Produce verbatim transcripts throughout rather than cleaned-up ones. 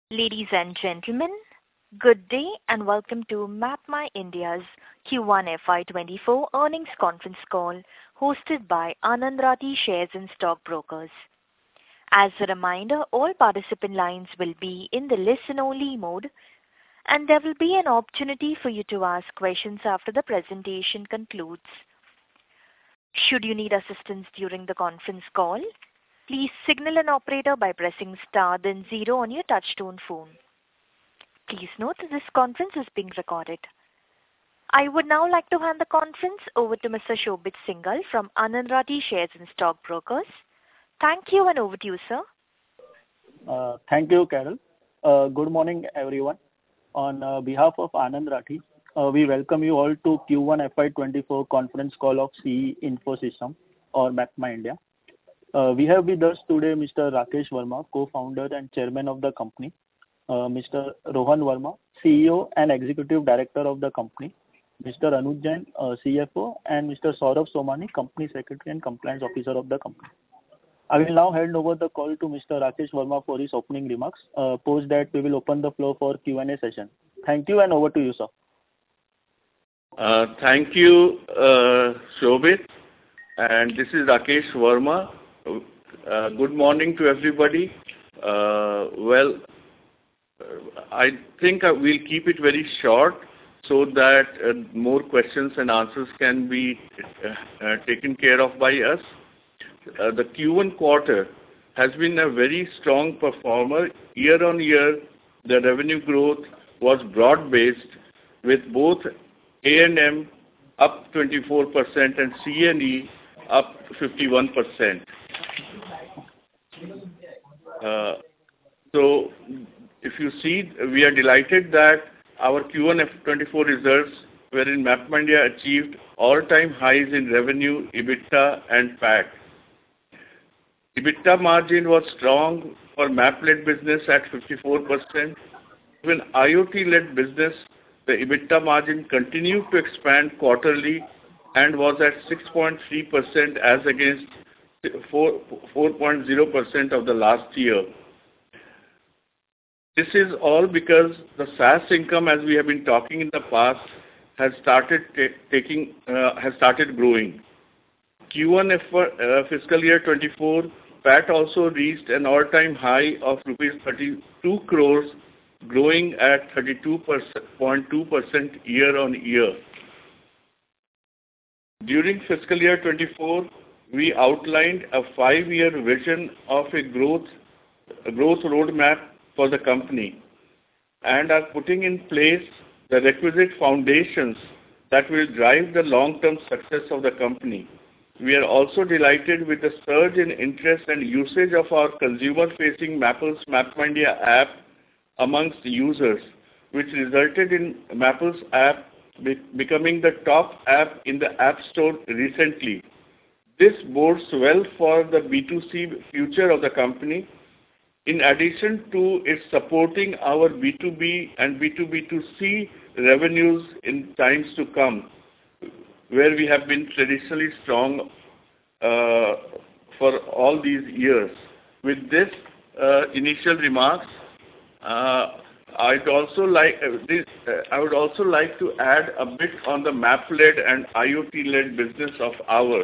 Ladies and gentlemen, good day and welcome to MapmyIndia's Q one F Y twenty-four earnings conference call hosted by Anand Rathi Shares and Stock Brokers. As a reminder, all participant lines will be in the listen-only mode, and there will be an opportunity for you to ask questions after the presentation concludes. Should you need assistance during the conference call, please signal an operator by pressing star then zero on your touchtone phone. Please note that this conference is being recorded. I would now like to hand the conference over to Mister Shobit Singhal from Anand Rathi Shares and Stock Brokers. Thank you, and over to you, sir. Uh, thank you, Carol. Uh, good morning, everyone. On uh, behalf of Anand Rathi, uh, we welcome you all to Q one F Y twenty-four conference call of C E Info System or MapmyIndia. Uh, we have with us today Mister Rakesh Verma, co-founder and chairman of the company, uh, Mister Rohan Verma, C E O and executive director of the company, Mister Anuj Jain, uh, C F O, and Mister Saurabh Somani, company secretary and compliance officer of the company. I will now hand over the call to Mister Rakesh Verma for his opening remarks. Uh, post that, we will open the floor for Q and A session. Thank you, and over to you, sir. Uh, thank you, uh, Shobit. And this is Rakesh Verma. Uh, good morning to everybody. Uh, well, I think we'll keep it very short so that uh, more questions and answers can be uh, uh, taken care of by us. Uh, the Q one quarter has been a very strong performer. Year on year, the revenue growth was broad-based with both A and M up twenty-four percent and C and E up fifty-one percent. Uh, so, if you see, we are delighted that our Q one F Y twenty-four results wherein MapmyIndia achieved all-time highs in revenue, EBITDA and P A T. EBITDA margin was strong for map-led business at fifty-four percent. Even IoT-led business, the EBITDA margin continued to expand quarterly and was at six point three percent as against four point zero percent of the last year. This is all because the SaaS income, as we have been talking in the past, has started taking uh, has started growing. Q one F Y, uh, fiscal year twenty-four, P A T also reached an all-time high of rupees thirty-two crores, growing at thirty-two point two percent year on year. During fiscal year twenty-four, we outlined a five-year vision of a growth, a growth roadmap for the company and are putting in place the requisite foundations that will drive the long-term success of the company. We are also delighted with the surge in interest and usage of our consumer-facing Mappls MapmyIndia app amongst users, which resulted in Mappls app be becoming the top app in the App Store recently. This bodes well for the B two C future of the company, in addition to its supporting our B two B and B two B two C revenues in times to come, where we have been traditionally strong uh, for all these years. With this uh, initial remarks, uh, I'd also like uh, this, uh, I would also like to add a bit on the map-led and IoT-led business of ours.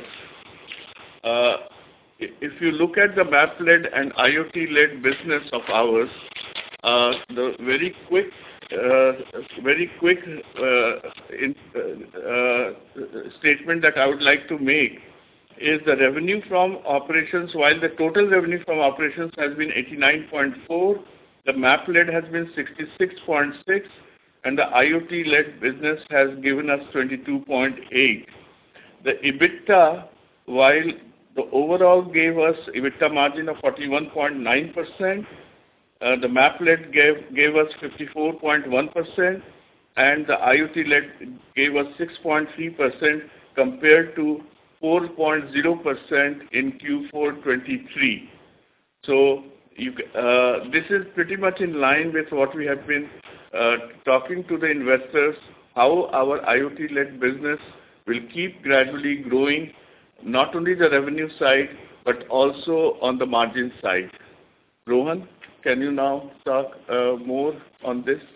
Uh, if you look at the map-led and IoT-led business of ours, uh, the very quick, uh, very quick uh, in, uh, uh, statement that I would like to make is the revenue from operations. While the total revenue from operations has been eighty-nine point four, the map-led has been sixty-six point six, and the IoT-led business has given us twenty-two point eight. The EBITDA, while the overall gave us EBITDA margin of forty-one point nine percent, uh, the map-led gave, gave us fifty-four point one percent, and the IoT-led gave us six point three percent compared to four point zero percent in Q four twenty-three. So you, uh, this is pretty much in line with what we have been uh, talking to the investors, how our IoT-led business will keep gradually growing, not only the revenue side, but also on the margin side. Rohan? can you now talk uh, more on this?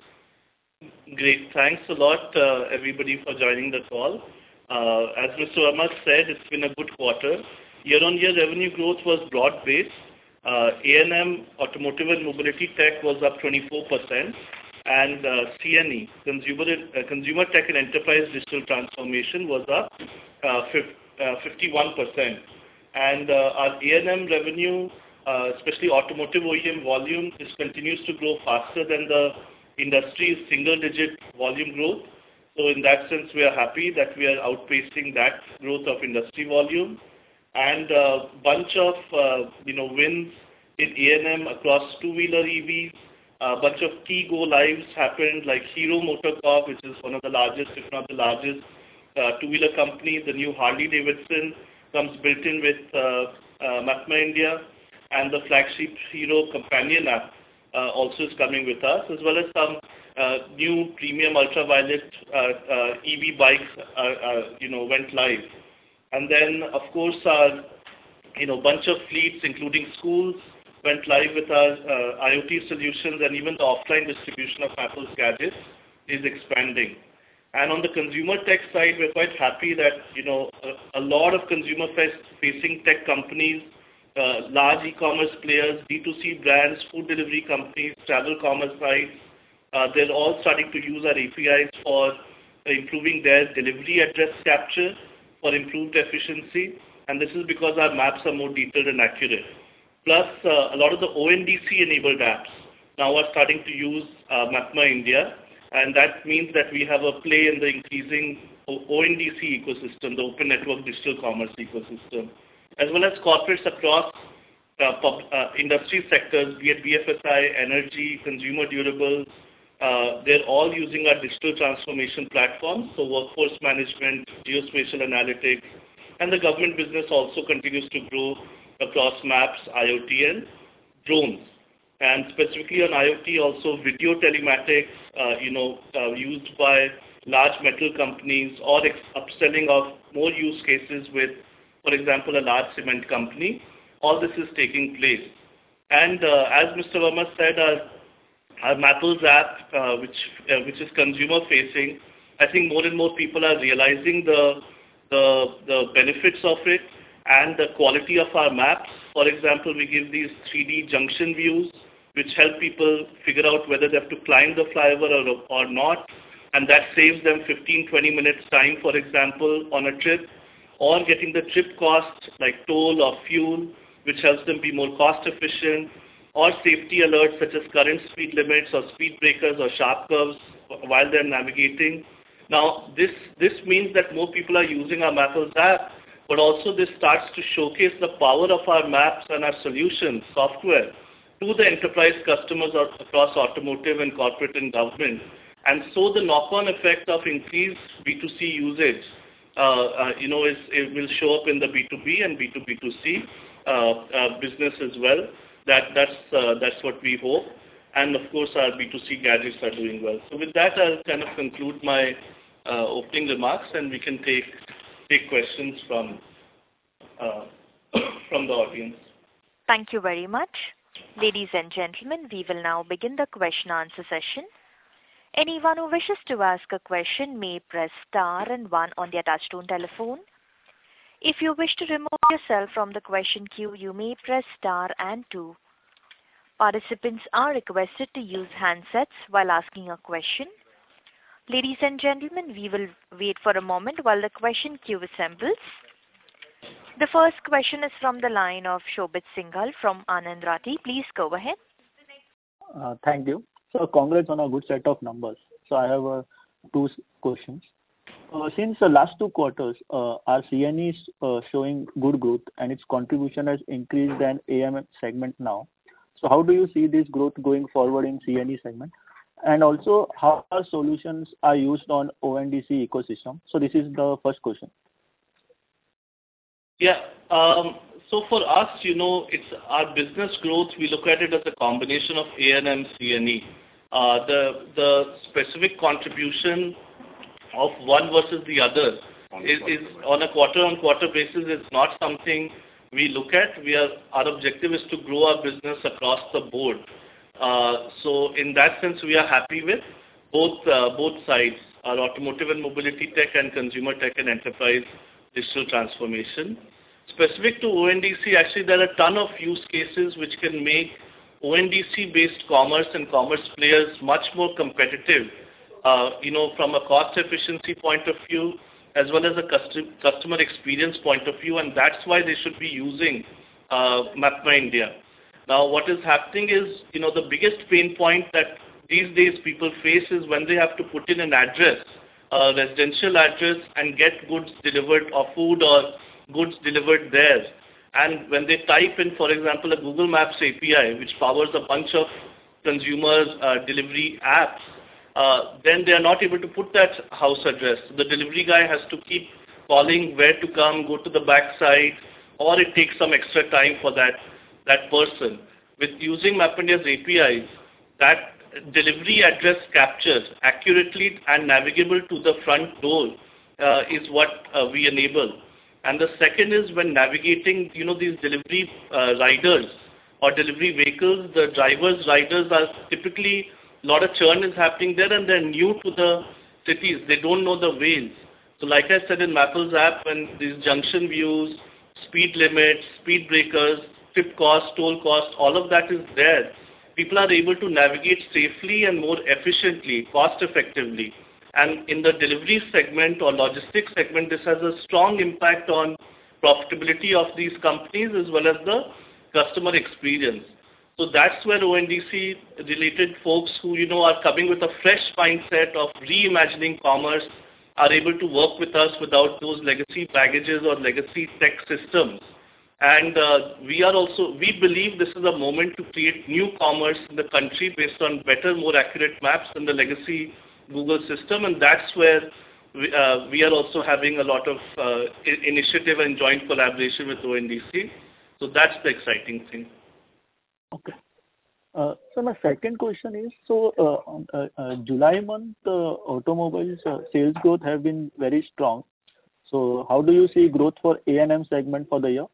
Great. Thanks a lot, uh, everybody, for joining the call. Uh, as Mister Verma said, it's been a good quarter. Year-on-year revenue growth was broad-based. Uh, A and M, Automotive and Mobility Tech, was up twenty-four percent. And uh, C N E, Consumer, uh, Consumer Tech and Enterprise Digital Transformation, was up uh, fifty-one percent. And uh, our A and M revenue, uh, especially automotive O E M volume, this continues to grow faster than the industry's single-digit volume growth. So in that sense, we are happy that we are outpacing that growth of industry volume. And a bunch of uh, you know wins in A and M across two-wheeler E Vs. A bunch of key go-lives happened, like Hero MotoCorp, which is one of the largest, if not the largest, uh, two-wheeler company. The new Harley-Davidson comes built in with uh, uh, MapMy India, and the flagship Hero companion app uh, also is coming with us, as well as some uh, new premium ultraviolet uh, uh, E V bikes, uh, uh, you know, went live. And then, of course, our you know bunch of fleets, including schools, went live with our uh, IoT solutions, and even the offline distribution of Apple's gadgets is expanding. And on the consumer tech side, we're quite happy that you know a, a lot of consumer-facing tech companies, uh, large e-commerce players, D two C brands, food delivery companies, travel commerce sites, uh, they're all starting to use our A P Is for improving their delivery address capture for improved efficiency. And this is because our maps are more detailed and accurate. Plus, uh, a lot of the O N D C-enabled apps now are starting to use uh, MapMy India, and that means that we have a play in the increasing O N D C ecosystem, the Open Network Digital Commerce ecosystem, as well as corporates across uh, pub, uh, industry sectors, be it B F S I, energy, consumer durables. Uh, they're all using our digital transformation platforms, so workforce management, geospatial analytics, and the government business also continues to grow across maps, IoT, and drones. And specifically on IoT, also video telematics, uh, you know, uh, used by large metal companies, or ex- upselling of more use cases with, for example, a large cement company. All this is taking place. And uh, as Mister Verma said, our, our Mappls app, uh, which uh, which is consumer-facing, I think more and more people are realizing the the the benefits of it and the quality of our maps. For example, we give these three D junction views, which help people figure out whether they have to climb the flyover or, or not, and that saves them fifteen to twenty minutes time, for example, on a trip, or getting the trip cost like toll or fuel, which helps them be more cost efficient, or safety alerts such as current speed limits or speed breakers or sharp curves while they're navigating. Now, this, this means that more people are using our Mappls app, but also this starts to showcase the power of our maps and our solutions, software, to the enterprise customers across automotive and corporate and government. And so the knock-on effect of increased B two C usage, uh, uh, you know, is, it will show up in the B two B and B two B two C uh, uh, business as well. That, that's, uh, that's what we hope. And of course, our B two C gadgets are doing well. So with that, I'll kind of conclude my uh, opening remarks, and we can take take questions from uh, from the audience. Thank you very much. Ladies and gentlemen, we will now begin the question answer session. Anyone who wishes to ask a question may press star and one on their touchtone telephone. If you wish to remove yourself from the question queue, you may press star and two. Participants are requested to use handsets while asking a question. Ladies and gentlemen, we will wait for a moment while the question queue assembles. The first question is from the line of Shobit Singhal from Anand Rathi. Please go ahead. Uh, thank you. So congrats on a good set of numbers. So I have uh, two questions. Uh, since the last two quarters, uh, our C N E is uh, showing good growth, and its contribution has increased in A M segment now. So how do you see this growth going forward in C N E segment? And also, how our solutions are used on O N D C ecosystem? So this is the first question. Yeah. Um, so for us, you know, it's our business growth. We look at it as a combination of A and M, C N E. Uh, the the specific contribution of one versus the other is, is on a quarter-on-quarter basis. It's not something we look at. We are our objective is to grow our business across the board. Uh, so in that sense, we are happy with both uh, both sides, our automotive and mobility tech and consumer tech and enterprise digital transformation. Specific to O N D C, actually there are a ton of use cases which can make O N D C-based commerce and commerce players much more competitive, uh, you know, from a cost efficiency point of view, as well as a custom, customer experience point of view, and that's why they should be using uh, MapMyIndia. Now, what is happening is, you know, the biggest pain point that these days people face is when they have to put in an address, a residential address, and get goods delivered or food or goods delivered there. And when they type in, for example, a Google Maps A P I, which powers a bunch of consumer uh, delivery apps, uh, then they are not able to put that house address. The delivery guy has to keep calling where to come, go to the backside, or it takes some extra time for that, that person. With using MapMyIndia's A P Is, that delivery address captured accurately and navigable to the front door uh, is what uh, we enable. And the second is when navigating, you know, these delivery uh, riders or delivery vehicles, the drivers, riders are typically, a lot of churn is happening there and they're new to the cities. They don't know the ways. So like I said in Mappls app, when these junction views, speed limits, speed breakers, tip cost, toll cost, all of that is there. People are able to navigate safely and more efficiently, cost effectively. And in the delivery segment or logistics segment, this has a strong impact on profitability of these companies as well as the customer experience. So that's where O N D C related folks who, you know, are coming with a fresh mindset of reimagining commerce are able to work with us without those legacy baggages or legacy tech systems. And uh, we are also, we believe this is a moment to create new commerce in the country based on better, more accurate maps than the legacy Google system, and that's where we, uh, we are also having a lot of uh, initiative and joint collaboration with O N D C. So that's the exciting thing. Okay. Uh, so my second question is, so uh, on, uh, uh, July month, uh, automobiles uh, sales growth have been very strong. So how do you see growth for A and M segment for the year?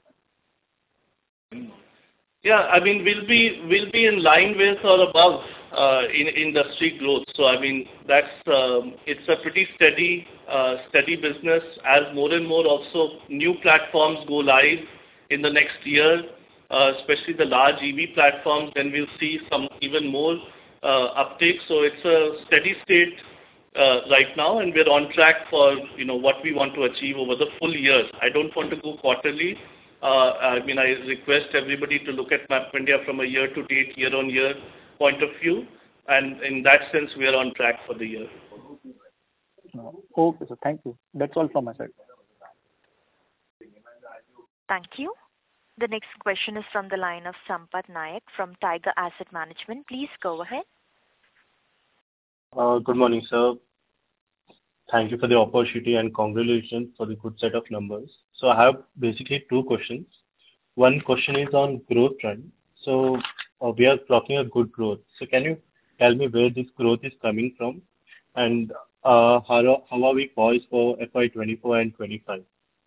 Yeah, I mean, we'll be we'll be in line with or above uh, in industry growth. So I mean, that's um, it's a pretty steady uh, steady business as more and more also new platforms go live in the next year, uh, especially the large E V platforms. Then we'll see some even more uh, uptake. So it's a steady state uh, right now, and we're on track for, you know, what we want to achieve over the full year. I don't want to go quarterly. Uh, I mean, I request everybody to look at MapMyIndia from a year-to-date, year-on-year point of view, and in that sense, we are on track for the year. Okay, so thank you. That's all from my side. Thank you. The next question is from the line of Sampath Nayak from Tiger Asset Management. Please go ahead. Uh, good morning, sir. Thank you for the opportunity and congratulations for the good set of numbers. So I have basically two questions. One question is on growth trend. So uh, we are clocking a good growth. So can you tell me where this growth is coming from, and uh, how, how are we poised for F Y twenty-four and twenty-five?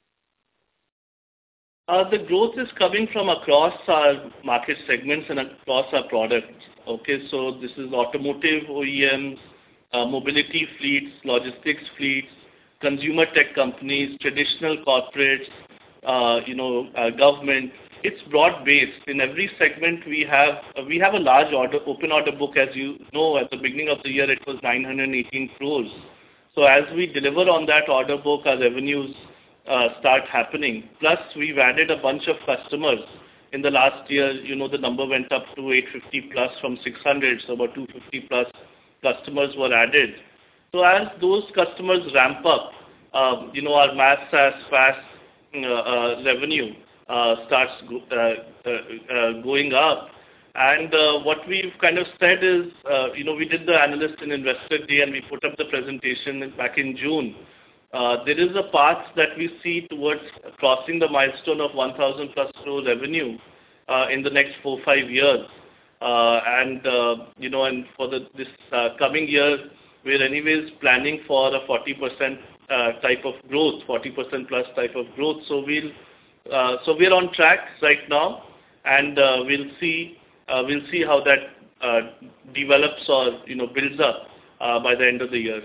Uh, the growth is coming from across our market segments and across our products. Okay, so this is automotive O E Ms, uh, mobility fleets, logistics fleets, consumer tech companies, traditional corporates, uh, you know, uh, government. It's broad-based. In every segment, we have uh, we have a large order, open order book. As you know, at the beginning of the year, it was nine hundred eighteen crores. So as we deliver on that order book, our revenues uh, start happening. Plus, we've added a bunch of customers. In the last year, you know, the number went up to eight hundred fifty plus from six hundred, so about two hundred fifty plus customers were added. So as those customers ramp up, uh, you know, our mass SaaS, PaaS uh, uh, revenue uh, starts uh, uh, uh, going up. And uh, what we've kind of said is, uh, you know, we did the analyst and investor day and we put up the presentation back in June. Uh, there is a path that we see towards crossing the milestone of one thousand plus crore revenue uh, in the next four, five years. Uh, and, uh, you know, and for the, this uh, coming year, we're anyways planning for a forty percent uh, type of growth, forty percent plus type of growth. So we'll, uh, so we're on track right now, and uh, we'll see, uh, we'll see how that uh, develops or, you know, builds up uh, by the end of the year.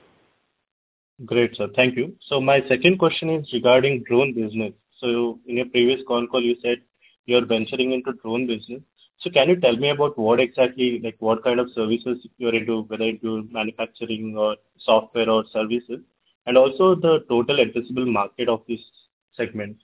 Great, sir. Thank you. So my second question is regarding drone business. So in your previous con call, you said you're venturing into drone business. So can you tell me about what exactly, like what kind of services you're into, whether into manufacturing or software or services, and also the total addressable market of this segment?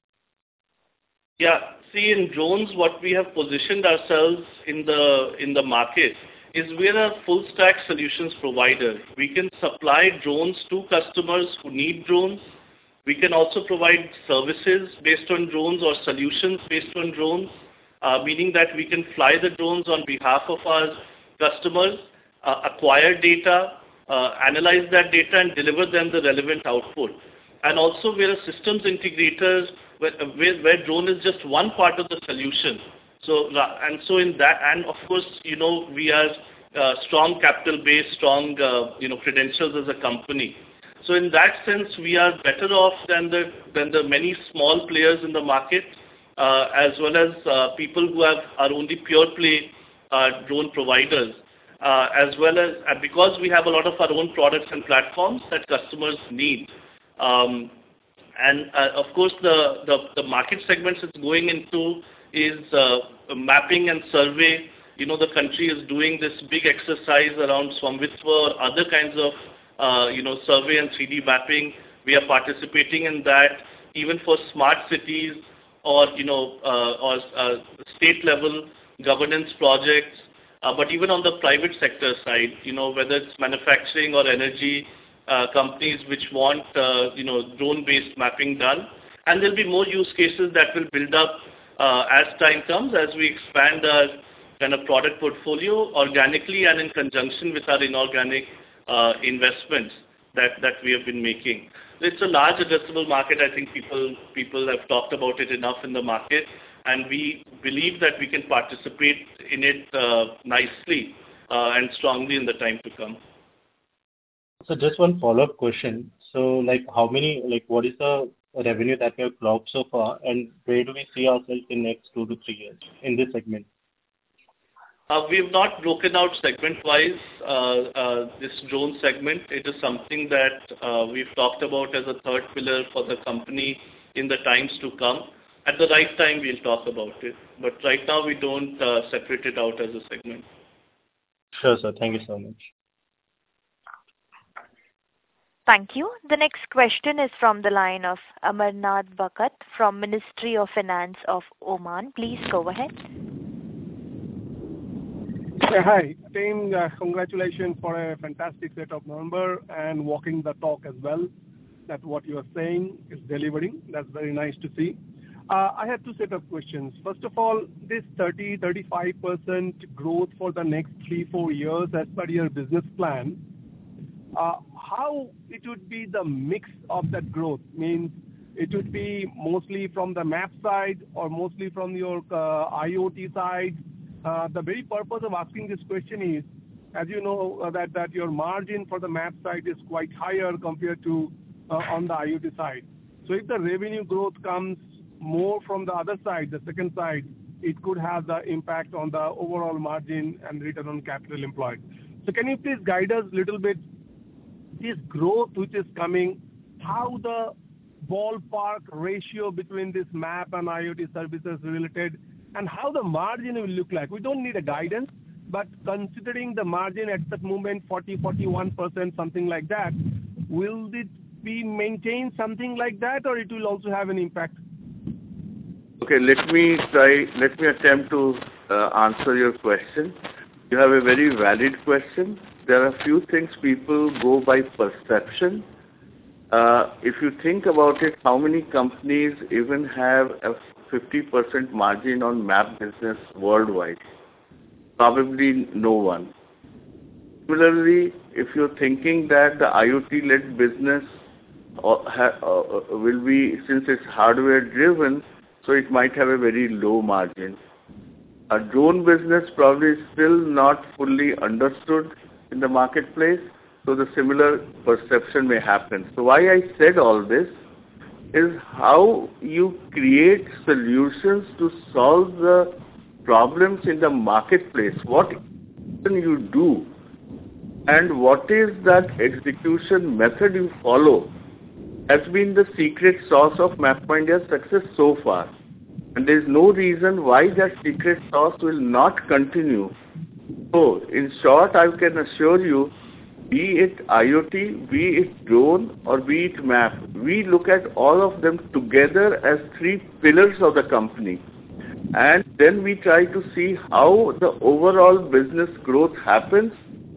Yeah. See, in drones, what we have positioned ourselves in the in the market is we're a full stack solutions provider. We can supply drones to customers who need drones. We can also provide services based on drones or solutions based on drones, uh, meaning that we can fly the drones on behalf of our customers, uh, acquire data, uh, analyze that data and deliver them the relevant output. And also we're a systems integrator where, where, where drone is just one part of the solution. So, and so in that, and of course, you know, we are uh, strong capital base, strong, uh, you know, credentials as a company. So in that sense, we are better off than the, than the many small players in the market, uh, as well as uh, people who have, are only pure play uh, drone providers, uh, as well as, uh, because we have a lot of our own products and platforms that customers need. Um, and uh, of course, the, the, the market segments it's going into is uh, mapping and survey. You know, the country is doing this big exercise around Swamvitva or other kinds of, uh, you know, survey and three D mapping. We are participating in that, even for smart cities or, you know, uh, or uh, state level governance projects. Uh, but even on the private sector side, you know, whether it's manufacturing or energy uh, companies which want, uh, you know, drone-based mapping done. And there'll be more use cases that will build up Uh, as time comes, as we expand our kind of product portfolio organically and in conjunction with our inorganic uh, investments that, that we have been making. It's a large addressable market. I think people people have talked about it enough in the market, and we believe that we can participate in it uh, nicely uh, and strongly in the time to come. So just one follow-up question. So like how many, like what is the revenue that we have clocked so far, and where do we see ourselves in next two to three years in this segment? Uh, we have not broken out segment-wise uh, uh, this drone segment. It is something that uh, we've talked about as a third pillar for the company in the times to come. At the right time, we'll talk about it. But right now, we don't uh, separate it out as a segment. Sure, sir. Thank you so much. Thank you. The next question is from the line of Amarnath Bhakat from Ministry of Finance of Oman. Please go ahead. Yeah, hi. Team, uh, congratulations for a fantastic set of numbers and walking the talk as well. That what you are saying is delivering. That's very nice to see. Uh, I have two set of questions. First of all, this thirty to thirty-five percent growth for the next three, four years as per your business plan, uh, how it would be the mix of that growth? Means it would be mostly from the map side or mostly from your uh, IoT side. Uh, the very purpose of asking this question is, as you know, uh, that, that your margin for the map side is quite higher compared to uh, on the IoT side. So if the revenue growth comes more from the other side, the second side, it could have the impact on the overall margin and return on capital employed. So can you please guide us a little bit, this growth which is coming, how the ballpark ratio between this map and IoT services related, and how the margin will look like? We don't need a guidance, but considering the margin at that moment, forty, forty-one percent, something like that, will it be maintained something like that, or it will also have an impact? Okay, let me try, let me attempt to uh, answer your question. You have a very valid question. There are a few things people go by perception. Uh, if you think about it, how many companies even have a fifty percent margin on map business worldwide? Probably no one. Similarly, if you're thinking that the IoT-led business uh, ha, uh, will be, since it's hardware-driven, so it might have a very low margin. A drone business probably is still not fully understood in the marketplace, so the similar perception may happen. So why I said all this is how you create solutions to solve the problems in the marketplace. What you do and what is that execution method you follow has been the secret sauce of MapMyIndia's success so far. And there is no reason why that secret sauce will not continue. So, in short, I can assure you, be it IoT, be it drone, or be it map, we look at all of them together as three pillars of the company. And then we try to see how the overall business growth happens.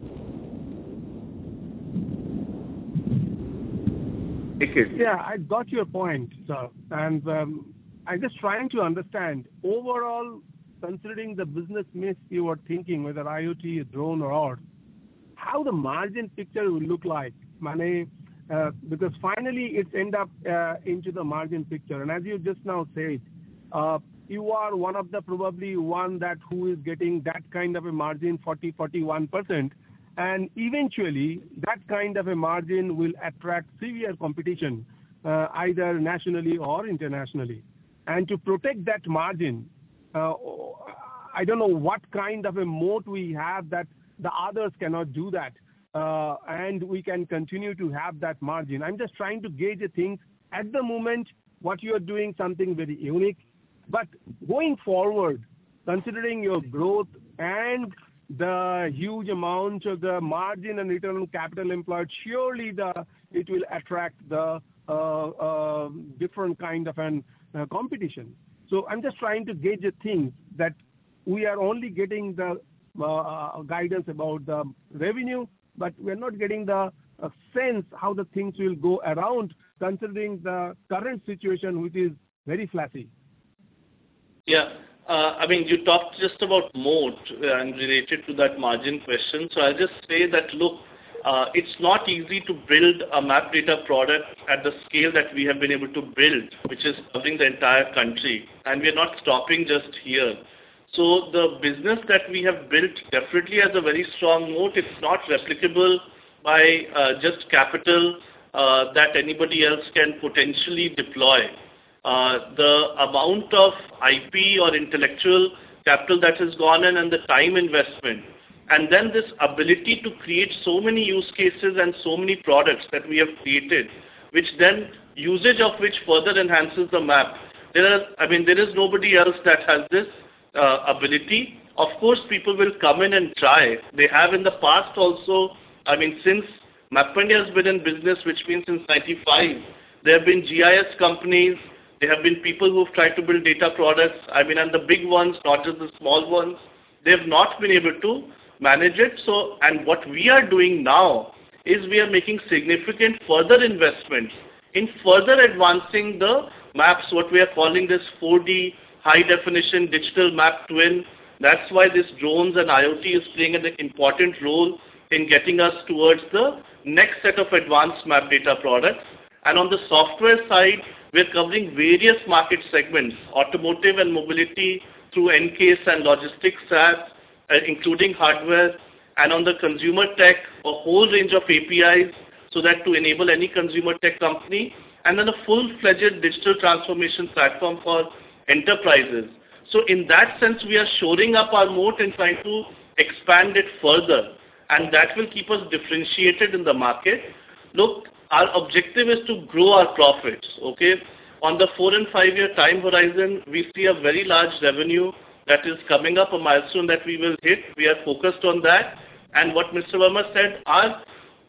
Take it. Yeah, I got your point, sir. And um, I'm just trying to understand, overall, considering the business mix you are thinking, whether IoT, drone, or all, how the margin picture will look like, Mane, uh, because finally it's end up uh, into the margin picture. And as you just now said, uh, you are one of the probably one that who is getting that kind of a margin, forty, forty-one percent. And eventually that kind of a margin will attract severe competition, uh, either nationally or internationally. And to protect that margin, uh, I don't know what kind of a moat we have that the others cannot do that, uh, and we can continue to have that margin. I'm just trying to gauge a thing. At the moment, what you are doing something very unique, but going forward, considering your growth and the huge amount of the margin and return on capital employed, surely the it will attract the uh, uh, different kind of an uh, competition. So I'm just trying to gauge a thing that we are only getting the uh, guidance about the revenue, but we're not getting the uh, sense how the things will go around considering the current situation, which is very flashy. Yeah. Uh, I mean, you talked just about moat and related to that margin question. So I'll just say that, look, uh, it's not easy to build a map data product at the scale that we have been able to build, which is covering the entire country. And we're not stopping just here. So the business that we have built definitely has a very strong moat. It's not replicable by uh, just capital uh, that anybody else can potentially deploy. Uh, the amount of I P or intellectual capital that has gone in and the time investment, and then this ability to create so many use cases and so many products that we have created, which then usage of which further enhances the map. There are, I mean, there is nobody else that has this uh, ability. Of course, people will come in and try. They have in the past also. I mean, since MapMyIndia has been in business, which means since ninety-five, there have been G I S companies. There have been people who have tried to build data products, I mean, and the big ones, not just the small ones, they have not been able to manage it. So, and what we are doing now is we are making significant further investments in further advancing the maps, what we are calling this four D high-definition digital map twin. That's why this drones and IoT is playing an important role in getting us towards the next set of advanced map data products. And on the software side, we're covering various market segments, automotive and mobility through N C A S E and logistics SaaS, uh, including hardware, and on the consumer tech, a whole range of A P Is, so that to enable any consumer tech company, and then a full-fledged digital transformation platform for enterprises. So in that sense, we are shoring up our moat and trying to expand it further, and that will keep us differentiated in the market. Look, our objective is to grow our profits, okay? On the four and five year time horizon, we see a very large revenue that is coming up, a milestone that we will hit. We are focused on that. And what Mister Verma said, our,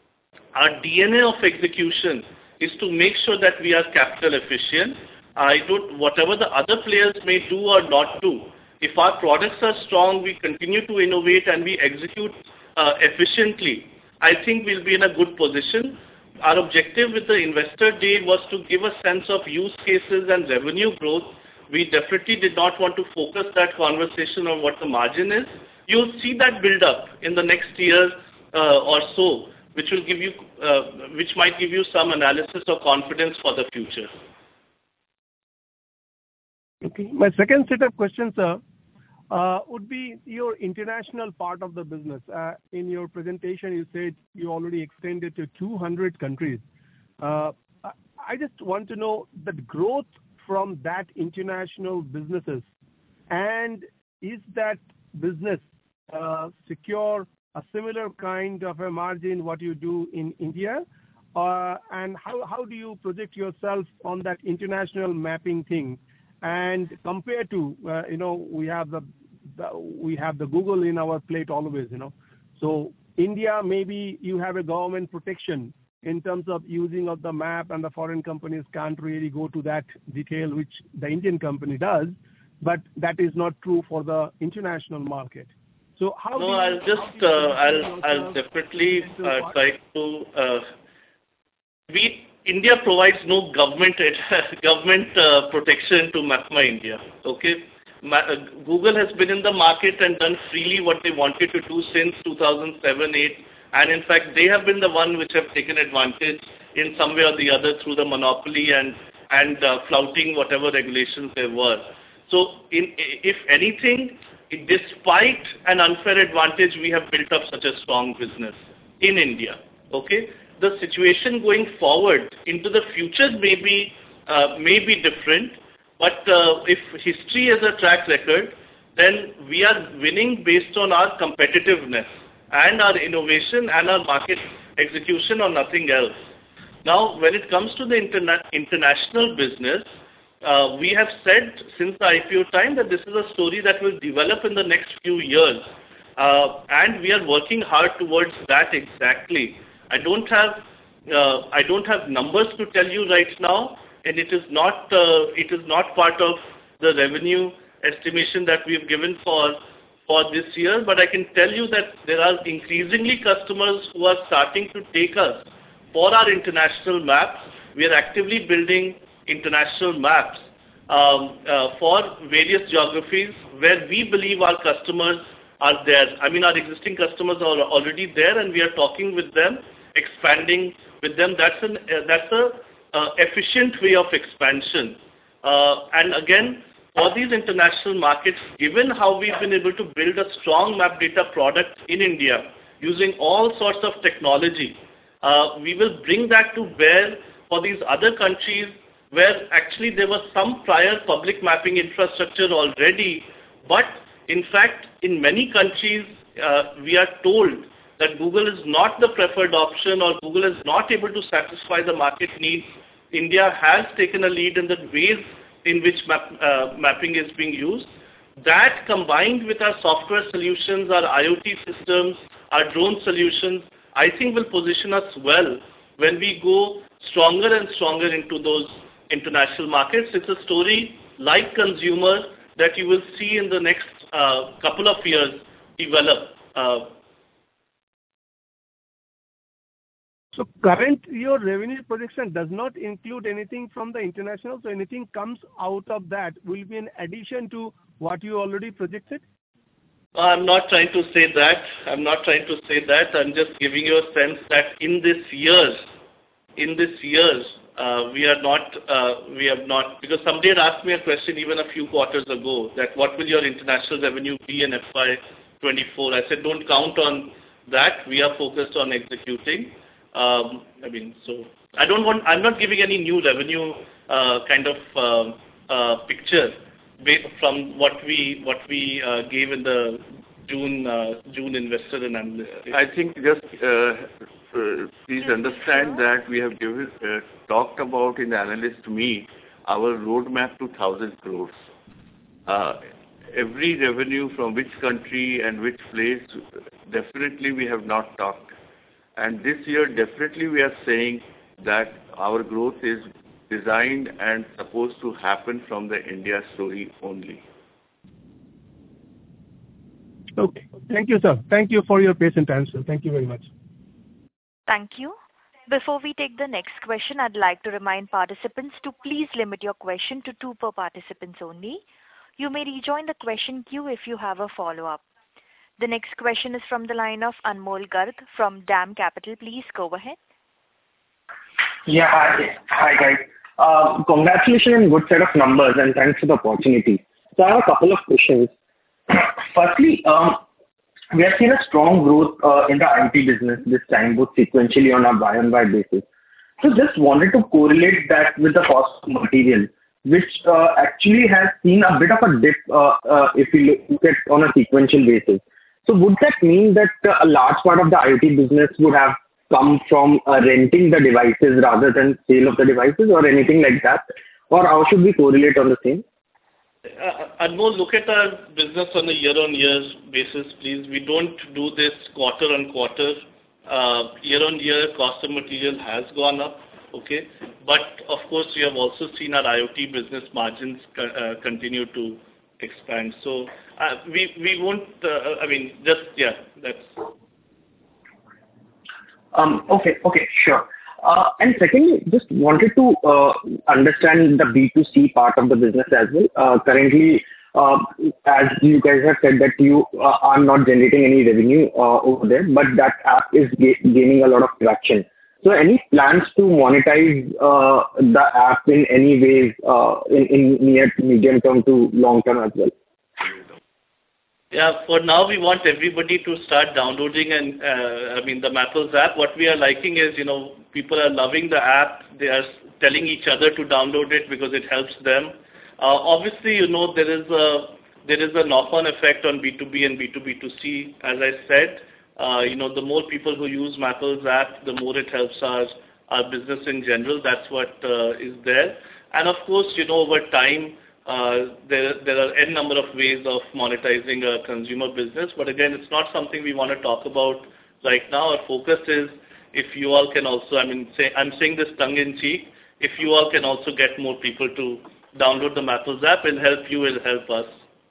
our D N A of execution is to make sure that we are capital efficient. I don't, whatever the other players may do or not do, if our products are strong, we continue to innovate and we execute uh, efficiently, I think we'll be in a good position. Our objective with the investor day was to give a sense of use cases and revenue growth. We definitely did not want to focus that conversation on what the margin is. You'll see that build up in the next year uh, or so, which will give you, uh, which might give you some analysis or confidence for the future. Okay. My second set of questions, sir, uh, would be your international part of the business. Uh, in your presentation, you said you already extended to two hundred countries. Uh, I just want to know the growth from that international businesses, and is that business uh, secure a similar kind of a margin what you do in India? Uh, and how, how do you project yourself on that international mapping thing? And compared to, uh, you know, we have the, the we have the Google in our plate always, you know. So India, maybe you have a government protection in terms of using of the map, and the foreign companies can't really go to that detail, which the Indian company does. But that is not true for the international market. So how? No, do you, I'll just uh, I'll I'll definitely uh, try to. Uh, we India provides no government government uh, protection to MapMy India. Okay, Ma- uh, Google has been in the market and done freely what they wanted to do since two thousand seven eight, and in fact they have been the one which have taken advantage in some way or the other through the monopoly and and uh, flouting whatever regulations there were. So, in, if anything, despite an unfair advantage, we have built up such a strong business in India. Okay, the situation going forward into the future may be uh, may be different, but uh, if history is a track record, then we are winning based on our competitiveness and our innovation and our market execution or nothing else. Now, when it comes to the interna- international business, Uh, we have said since the I P O time that this is a story that will develop in the next few years, uh, and we are working hard towards that exactly. I don't have uh, I don't have numbers to tell you right now, and it is not uh, it is not part of the revenue estimation that we have given for for this year. But I can tell you that there are increasingly customers who are starting to take us for our international maps. We are actively building international maps um, uh, for various geographies where we believe our customers are there. I mean, our existing customers are already there, and we are talking with them, expanding with them. That's an uh, that's a uh, efficient way of expansion. Uh, and again, for these international markets, given how we've been able to build a strong map data product in India using all sorts of technology, uh, we will bring that to bear for these other countries where actually there was some prior public mapping infrastructure already, but in fact, in many countries, uh, we are told that Google is not the preferred option, or Google is not able to satisfy the market needs. India has taken a lead in the ways in which map, uh, mapping is being used. That, combined with our software solutions, our IoT systems, our drone solutions, I think will position us well when we go stronger and stronger into those international markets. It's a story like consumer that you will see in the next uh, couple of years develop. Uh, so current your revenue projection does not include anything from the international, so anything comes out of that will be an addition to what you already projected? I'm not trying to say that. I'm not trying to say that. I'm just giving you a sense that in this year, in this year, Uh, we are not, uh, we have not, because somebody had asked me a question even a few quarters ago that what will your international revenue be in F Y twenty-four? I said, don't count on that. We are focused on executing. Um, I mean, so I don't want, I'm not giving any new revenue uh, kind of uh, uh, picture based from what we, what we uh, gave in the June, uh, June investor and analyst. I think just, uh, Uh, please understand that we have given, uh, talked about in the analyst meet our roadmap to one thousand crores. Uh, every revenue from which country and which place, definitely we have not talked. And this year, definitely we are saying that our growth is designed and supposed to happen from the India story only. Okay. Thank you, sir. Thank you for your patient answer. Thank you very much. Thank you. Before we take the next question, I'd like to remind participants to please limit your question to two per participants only. You may rejoin the question queue if you have a follow-up. The next question is from the line of Anmol Garg from DAM Capital. Please go ahead. Yeah, hi, hi guys. Uh, congratulations on good set of numbers, and thanks for the opportunity. So I have a couple of questions. Firstly, um, we have seen a strong growth uh, in the I T business this time, both sequentially on a Y-on-Y basis. So just wanted to correlate that with the cost of material, which uh, actually has seen a bit of a dip uh, uh, if we look at on a sequential basis. So would that mean that uh, a large part of the IoT business would have come from uh, renting the devices rather than sale of the devices or anything like that? Or how should we correlate on the same? Uh, Anmol, look at our business on a year-on-year basis, please. We don't do this quarter-on-quarter. Uh, year-on-year, cost of material has gone up, okay? But, of course, we have also seen our IoT business margins co- uh, continue to expand. So, uh, we, we won't, uh, I mean, just, yeah, that's... Um, okay, okay, sure. Uh, and secondly, just wanted to uh, understand the B two C part of the business as well. Uh, currently, uh, as you guys have said that you uh, are not generating any revenue uh, over there, but that app is ga- gaining a lot of traction. So any plans to monetize uh, the app in any ways uh, in, in near to medium term to long term as well? Yeah, for now we want everybody to start downloading and uh, I mean the Mappls app. What we are liking is, you know, people are loving the app. They are telling each other to download it because it helps them. Uh, obviously, you know, there is a there is a knock-on effect on B two B and B two B two C. As I said, uh, you know, the more people who use Mappls app, the more it helps our our business in general. That's what uh, is there. And of course, you know, over time. Uh, there, there are n number of ways of monetizing a consumer business, but again, it's not something we want to talk about right now. Our focus is if you all can also, I mean, say, I'm saying this tongue-in-cheek, if you all can also get more people to download the Mappls app, it'll help you, it'll help us.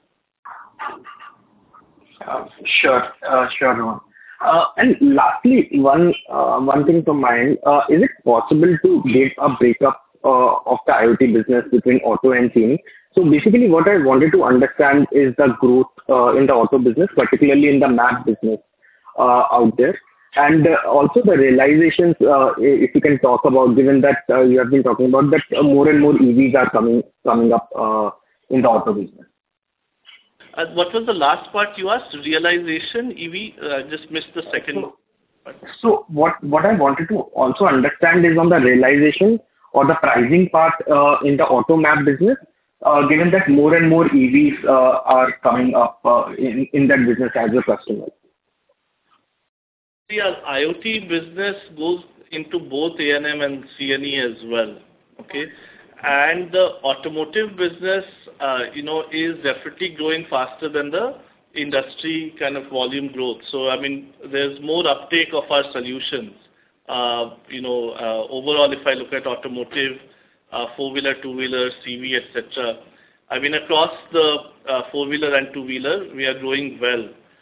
Uh, sure, uh, sure, Rohan. Uh, and lastly, one uh, one thing from my end, uh, is it possible to give a breakup uh, of the IoT business between auto and C N E? So basically what I wanted to understand is the growth uh, in the auto business, particularly in the map business uh, out there. And uh, also the realizations, uh, if you can talk about, given that uh, you have been talking about that uh, more and more E Vs are coming coming up uh, in the auto business. Uh, what was the last part you asked? Realization, E V? I uh, just missed the second so, part. So what, what I wanted to also understand is on the realization or the pricing part uh, in the auto map business. Uh, given that more and more E Vs uh, are coming up uh, in, in that business as a customer? See, our IoT business goes into both A and M and C N E as well, okay? And the automotive business, uh, you know, is definitely growing faster than the industry kind of volume growth. So, I mean, there's more uptake of our solutions. Uh, you know, uh, overall, if I look at automotive, Uh, four-wheeler, two-wheeler, C V, et cetera. I mean, across the uh, four-wheeler and two-wheeler, we are growing well.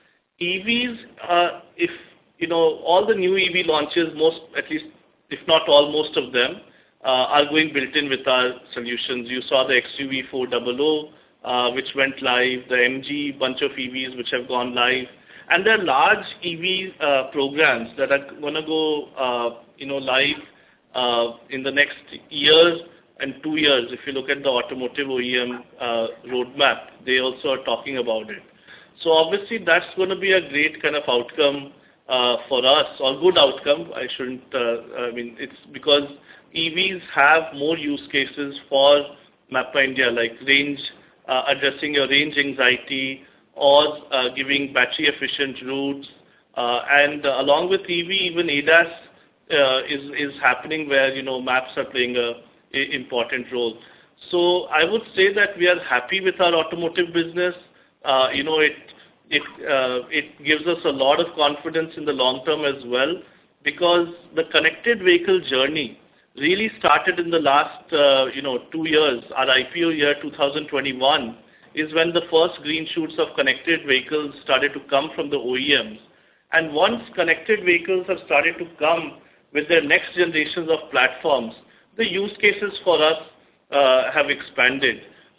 E Vs, uh, if, you know, all the new E V launches, most, at least, if not all, most of them, uh, are going built in with our solutions. You saw the X U V four hundred, uh, which went live, the M G bunch of E Vs which have gone live. And there are large E V uh, programs that are going to go, uh, you know, live uh, in the next year and two years. If you look at the automotive O E M uh, roadmap, they also are talking about it. So obviously that's going to be a great kind of outcome uh, for us, or good outcome. I shouldn't, uh, I mean, it's because E Vs have more use cases for Mappa India, like range, uh, addressing your range anxiety, or uh, giving battery efficient routes. Uh, and uh, along with E V, even A D A S uh, is, is happening where, you know, maps are playing a important role. So I would say that we are happy with our automotive business. Uh, you know, it it uh, it gives us a lot of confidence in the long term as well, because the connected vehicle journey really started in the last uh, you know two years. Our I P O year two thousand twenty-one is when the first green shoots of connected vehicles started to come from the O E Ms. And once connected vehicles have started to come with their next generations of platforms, the use cases for us uh, have expanded.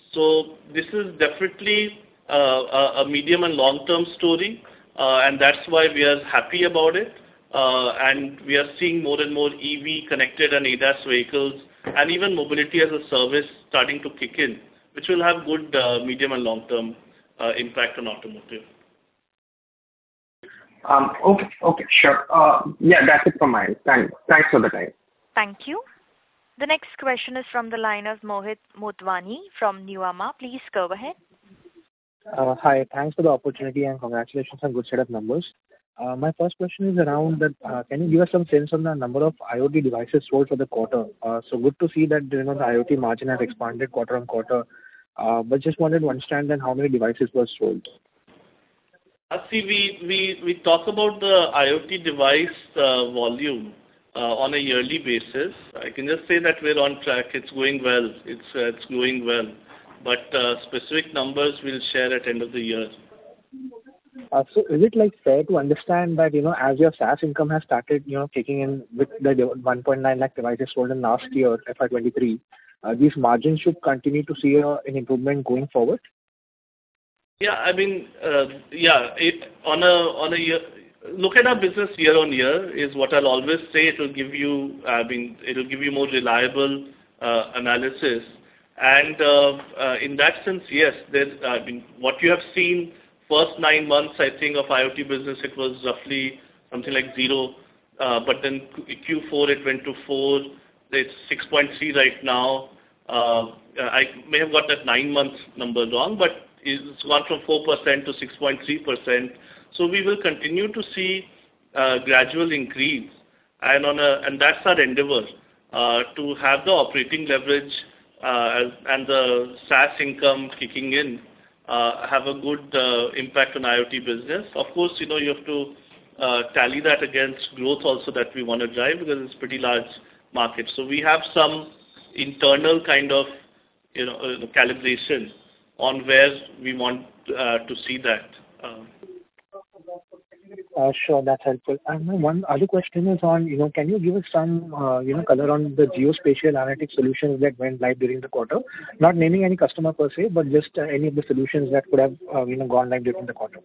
So this is definitely uh, a medium and long-term story, uh, and that's why we are happy about it. Uh, and we are seeing more and more E V connected and A D A S vehicles, and even mobility as a service starting to kick in, which will have good uh, medium and long-term uh, impact on automotive. Um, okay, okay, sure. Uh, yeah, that's it from my end. Thanks, thanks for the time. Thank you. The next question is from the line of Mohit Motwani from Nuvama. Please go ahead. Uh, Hi. Thanks for the opportunity and congratulations on good set of numbers. Uh, My first question is around that, uh, can you give us some sense on the number of IoT devices sold for the quarter? Uh, So good to see that, you know, the IoT margin has expanded quarter-on-quarter. Uh, But just wanted to understand then how many devices were sold. Uh, See, we we we talk about the IoT device uh, volume uh, on a yearly basis. I can just say that we're on track. It's going well. It's uh, it's going well. But uh, specific numbers we'll share at end of the year. Uh, So is it, like, fair to understand that, you know, as your SaaS income has started, you know, kicking in with the de- one point nine lakh devices sold in last year, F Y twenty-three, uh, these margins should continue to see a- an improvement going forward? Yeah, I mean, uh, yeah, it on a on a year, look at our business year on year is what I'll always say. It will give you, I mean, it will give you more reliable uh, analysis. And uh, uh, in that sense, yes, there. I mean, what you have seen first nine months, I think, of IoT business, it was roughly something like zero. Uh, but then Q four it went to four. It's six point three right now. Uh, I may have got that nine month number wrong, but it's gone from four percent to six point three percent. So we will continue to see uh, gradual increase, and on a and that's our endeavor uh, to have the operating leverage uh, as, and the SaaS income kicking in uh, have a good uh, impact on IoT business. Of course, you know you have to uh, tally that against growth also that we want to drive because it's pretty large market. So we have some internal kind of you know uh, calibration on where we want uh, to see that. Uh, Uh, Sure, that's helpful. And my one other question is on, you know, can you give us some, uh, you know, color on the geospatial analytics solutions that went live during the quarter? Not naming any customer per se, but just uh, any of the solutions that could have, uh, you know, gone live during the quarter.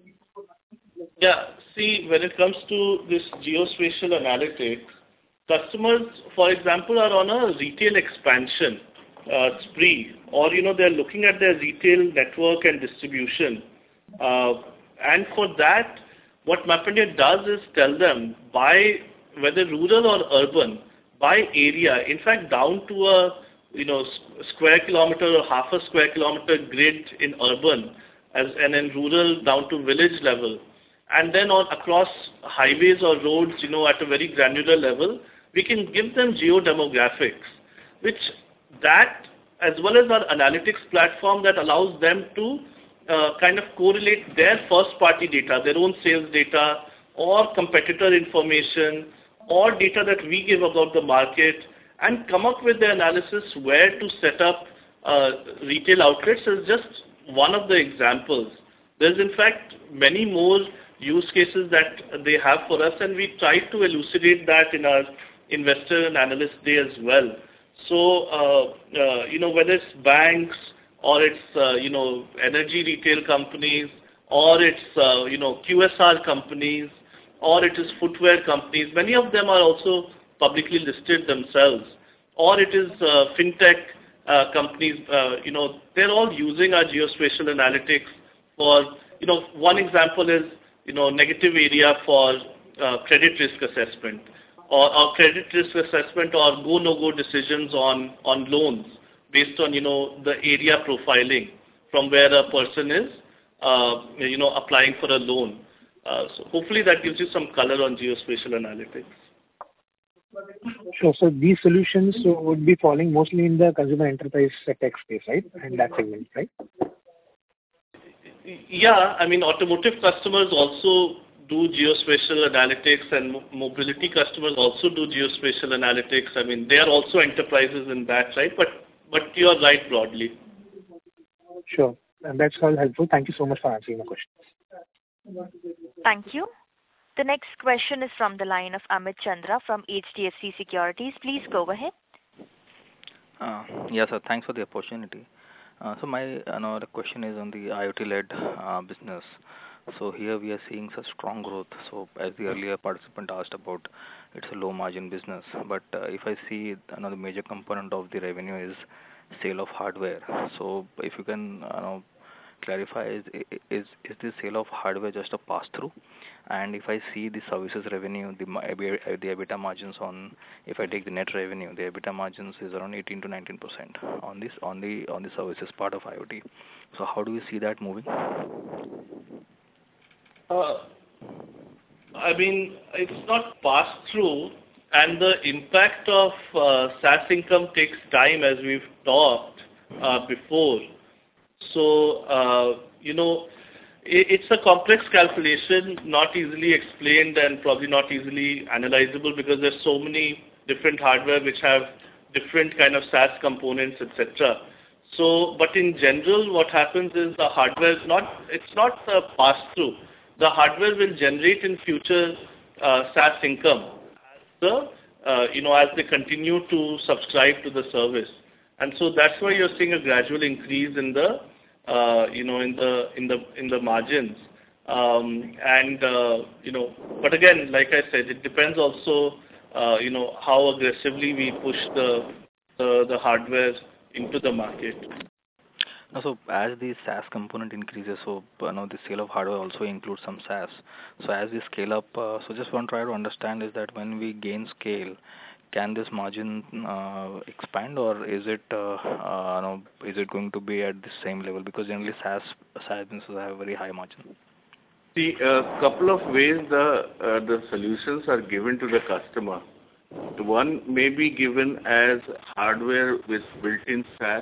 Yeah. See, when it comes to this geospatial analytics, customers, for example, are on a retail expansion uh, spree, or, you know, they're looking at their retail network and distribution. Uh, and for that, what MapIndia does is tell them by whether rural or urban, by area, in fact, down to a you know s- square kilometer or half a square kilometer grid in urban, as and in rural down to village level, and then on across highways or roads, you know, at a very granular level, we can give them geodemographics, which that as well as our analytics platform that allows them to uh, kind of correlate their first-party data, their own sales data, or competitor information, or data that we give about the market, and come up with the analysis where to set up uh, retail outlets is just one of the examples. There's in fact many more use cases that they have for us, and we try to elucidate that in our investor and analyst day as well. So, uh, uh, you know, whether it's banks or it's, uh, you know, energy retail companies, or it's, uh, you know, Q S R companies, or it is footwear companies, many of them are also publicly listed themselves, or it is uh, fintech uh, companies, uh, you know, they're all using our geospatial analytics for, you know, one example is, you know, negative area for uh, credit risk assessment, or, or credit risk assessment or go no-go decisions on, on loans based on, you know, the area profiling from where a person is, uh, you know, applying for a loan. Uh, so hopefully that gives you some color on geospatial analytics. Sure. So these solutions so would be falling mostly in the consumer enterprise tech space, right? In that segment, right? Yeah, I mean, automotive customers also do geospatial analytics, and mo- mobility customers also do geospatial analytics. I mean, they are also enterprises in that, right? But but you are right broadly. Sure. And that's all helpful. Thank you so much for answering my questions. Thank you. The next question is from the line of Amit Chandra from H D F C Securities. Please go ahead. Uh, Yes, sir. Thanks for the opportunity. Uh, So my another question is on the IoT-led uh, business. So here we are seeing such strong growth. So as the earlier participant asked about, it's a low margin business. But uh, if I see another major component of the revenue is sale of hardware. So if you can, you know, clarify, is is is the sale of hardware just a pass-through? And if I see the services revenue, the ma- the EBITDA margins on, if I take the net revenue, the EBITDA margins is around eighteen to nineteen percent on this on the on the services part of IoT. So how do you see that moving? Uh, I mean, it's not pass-through, and the impact of uh, SaaS income takes time, as we've talked uh, before. So, uh, you know, it, it's a complex calculation, not easily explained and probably not easily analyzable, because there's so many different hardware which have different kind of SaaS components, et cetera. So, but in general, what happens is the hardware is not, it's not a pass-through. The hardware will generate in future uh, SaaS income as the, uh, you know, as they continue to subscribe to the service. And so that's why you're seeing a gradual increase in the, uh, you know, in the in the in the margins. Um, and uh, you know, but again, like I said, it depends also, uh, you know, how aggressively we push the the, the hardware into the market. Now, so as the SaaS component increases, so you know the sale of hardware also includes some SaaS. So as we scale up, uh, so just want to try to understand is that when we gain scale, can this margin uh, expand, or is it uh, uh, you know, is it going to be at the same level? Because generally SaaS SaaS businesses have very high margin. See, a couple of ways the uh, the solutions are given to the customer. One may be given as hardware with built-in SaaS.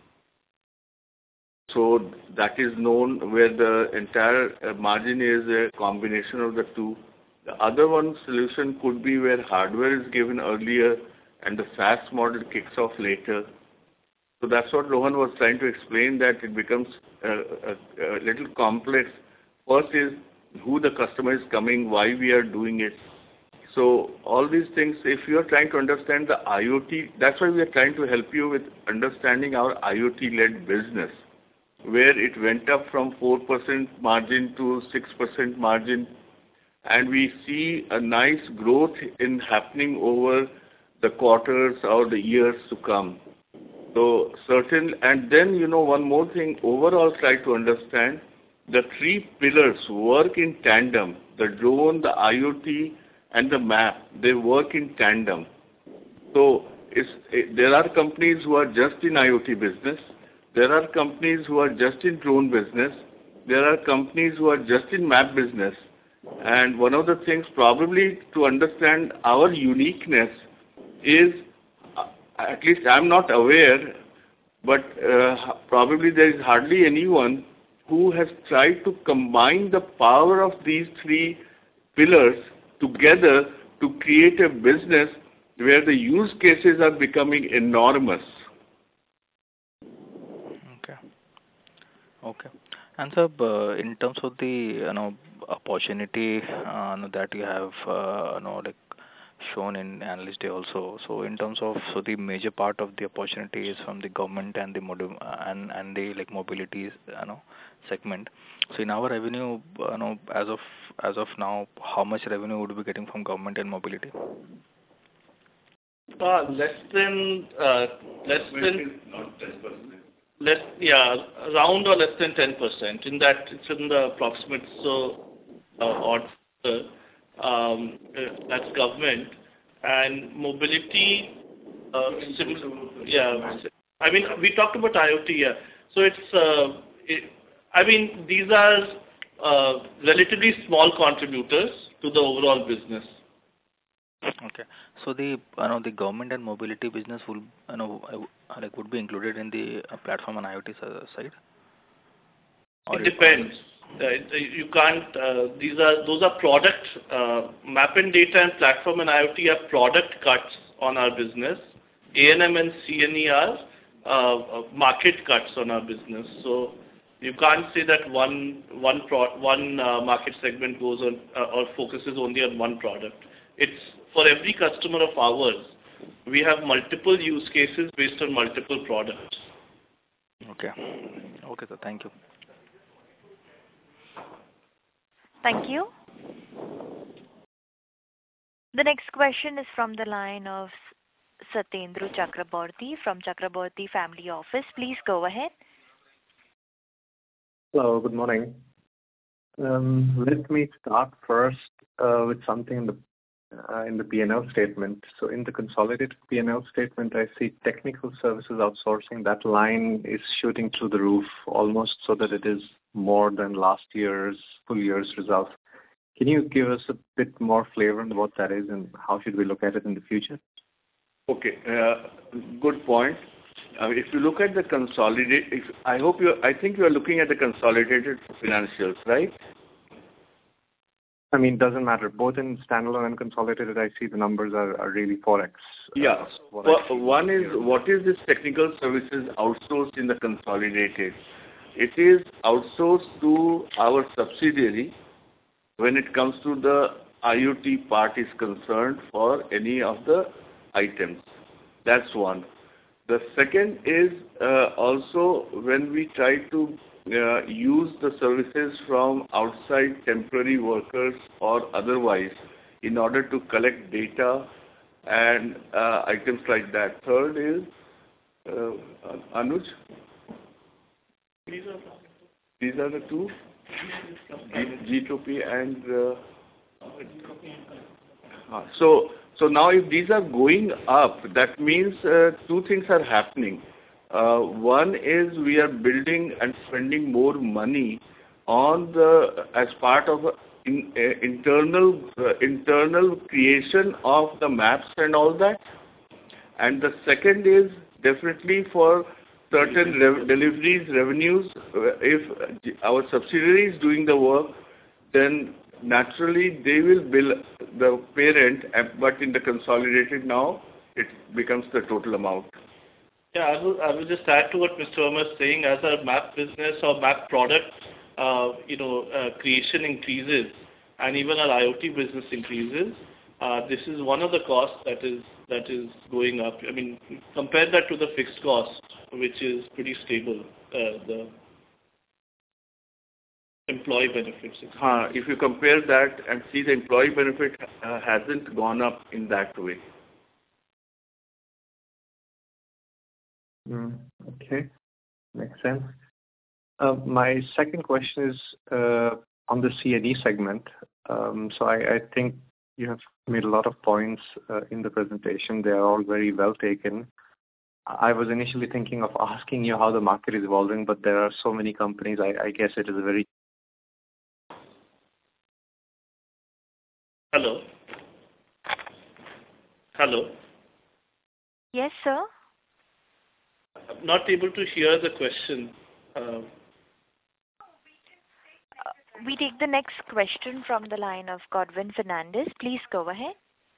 So that is known, where the entire uh, margin is a combination of the two. The other one solution could be where hardware is given earlier and the SaaS model kicks off later. So that's what Rohan was trying to explain, that it becomes a, a, a little complex. First is who the customer is coming, why we are doing it. So all these things, if you are trying to understand the IoT, that's why we are trying to help you with understanding our IoT-led business, where it went up from four percent margin to six percent margin. And we see a nice growth in happening over the quarters or the years to come. So certain, and then, you know, one more thing, overall try to understand the three pillars work in tandem. The drone, the IoT, and the map, they work in tandem. So it's, it, there are companies who are just in IoT business. There are companies who are just in drone business. There are companies who are just in map business. And one of the things probably to understand our uniqueness is, uh, at least I'm not aware, but uh, probably there is hardly anyone who has tried to combine the power of these three pillars together to create a business where the use cases are becoming enormous. Okay. Okay. And so, uh, in terms of the you know opportunity uh, that you have uh, you know like shown in Analyst Day also. So in terms of so the major part of the opportunity is from the government and the modem and and the like mobility you know segment. So in our revenue, you know as of as of now, how much revenue would we be getting from government and mobility? Uh, less than uh, less than Not ten percent. Less, yeah, around or less than ten percent. In that, it's in the approximate, so uh, odd. Uh, um, uh, that's government and mobility. Uh, sim- yeah, I mean, we talked about IoT. Yeah, so it's. Uh, it, I mean, these are uh, relatively small contributors to the overall business. Okay. So the you know the government and mobility business will you know uh, like would be included in the uh, platform and IoT side? Or it depends. Uh, you can't. Uh, these are those are product uh, map and data and platform and IoT are product cuts on our business. A N M and C N E are uh, market cuts on our business. So you can't say that one one pro, one uh, market segment goes on uh, or focuses only on one product. It's for every customer of ours, we have multiple use cases based on multiple products. Okay. Okay, sir. Thank you. Thank you. The next question is from the line of Satyendra Chakraborty from Chakraborty Family Office. Please go ahead. Hello, good morning. Um, Let me start first uh, with something in the uh, in the P and L statement. So in the consolidated P and L statement, I see technical services outsourcing. That line is shooting through the roof almost so that it is more than last year's full year's results. Can you give us a bit more flavor on what that is and how should we look at it in the future? Okay, uh, good point. Uh, if you look at the consolidated, if, I hope you, I think you are looking at the consolidated financials, right? I mean, doesn't matter. Both in standalone and consolidated, I see the numbers are, are really four X. Yeah. Uh, well, one is, what is this technical services outsourced in the consolidated? It is outsourced to our subsidiary when it comes to the IoT part is concerned for any of the items. That's one. The second is uh, also when we try to uh, use the services from outside temporary workers or otherwise in order to collect data and uh, items like that. Third is, uh, Anuj? These are, these are the two? G two P and... Uh, uh, so, so now if these are going up, that means uh, two things are happening. Uh, one is we are building and spending more money on the, as part of in, uh, internal, uh, internal creation of the maps and all that. And the second is definitely for certain rev deliveries, revenues. If our subsidiary is doing the work, then naturally they will bill the parent, but in the consolidated now, it becomes the total amount. Yeah, I will, I will just add to what Mister Verma is saying. As our map business or map product, uh, you know, uh, creation increases, and even our IoT business increases, uh, this is one of the costs that is that is going up. I mean, compare that to the fixed cost, which is pretty stable. Uh, the employee benefits. Uh, if you compare that and see the employee benefit uh, hasn't gone up in that way. Mm, okay, makes sense. Uh, my second question is uh, on the C and E segment. Um, so I, I think you have made a lot of points uh, in the presentation. They are all very well taken. I was initially thinking of asking you how the market is evolving, but there are so many companies. I, I guess it is a very... Hello? Hello? Yes, sir. I'm not able to hear the question. Uh, We take the next question from the line of Godwin Fernandez. Please go ahead.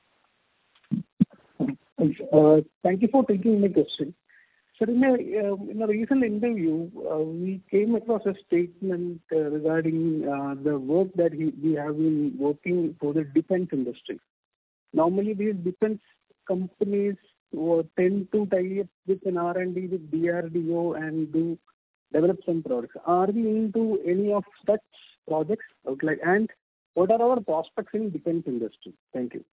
Uh, thank you for taking my question. Sir, in a, uh, in a recent interview, uh, we came across a statement uh, regarding uh, the work that he, we have been working for the defense industry. Normally, these defense companies uh, tend to tie up with an R and D with D R D O and do develop some products. Are we into any of such projects? Like, and what are our prospects in defense industry? Thank you.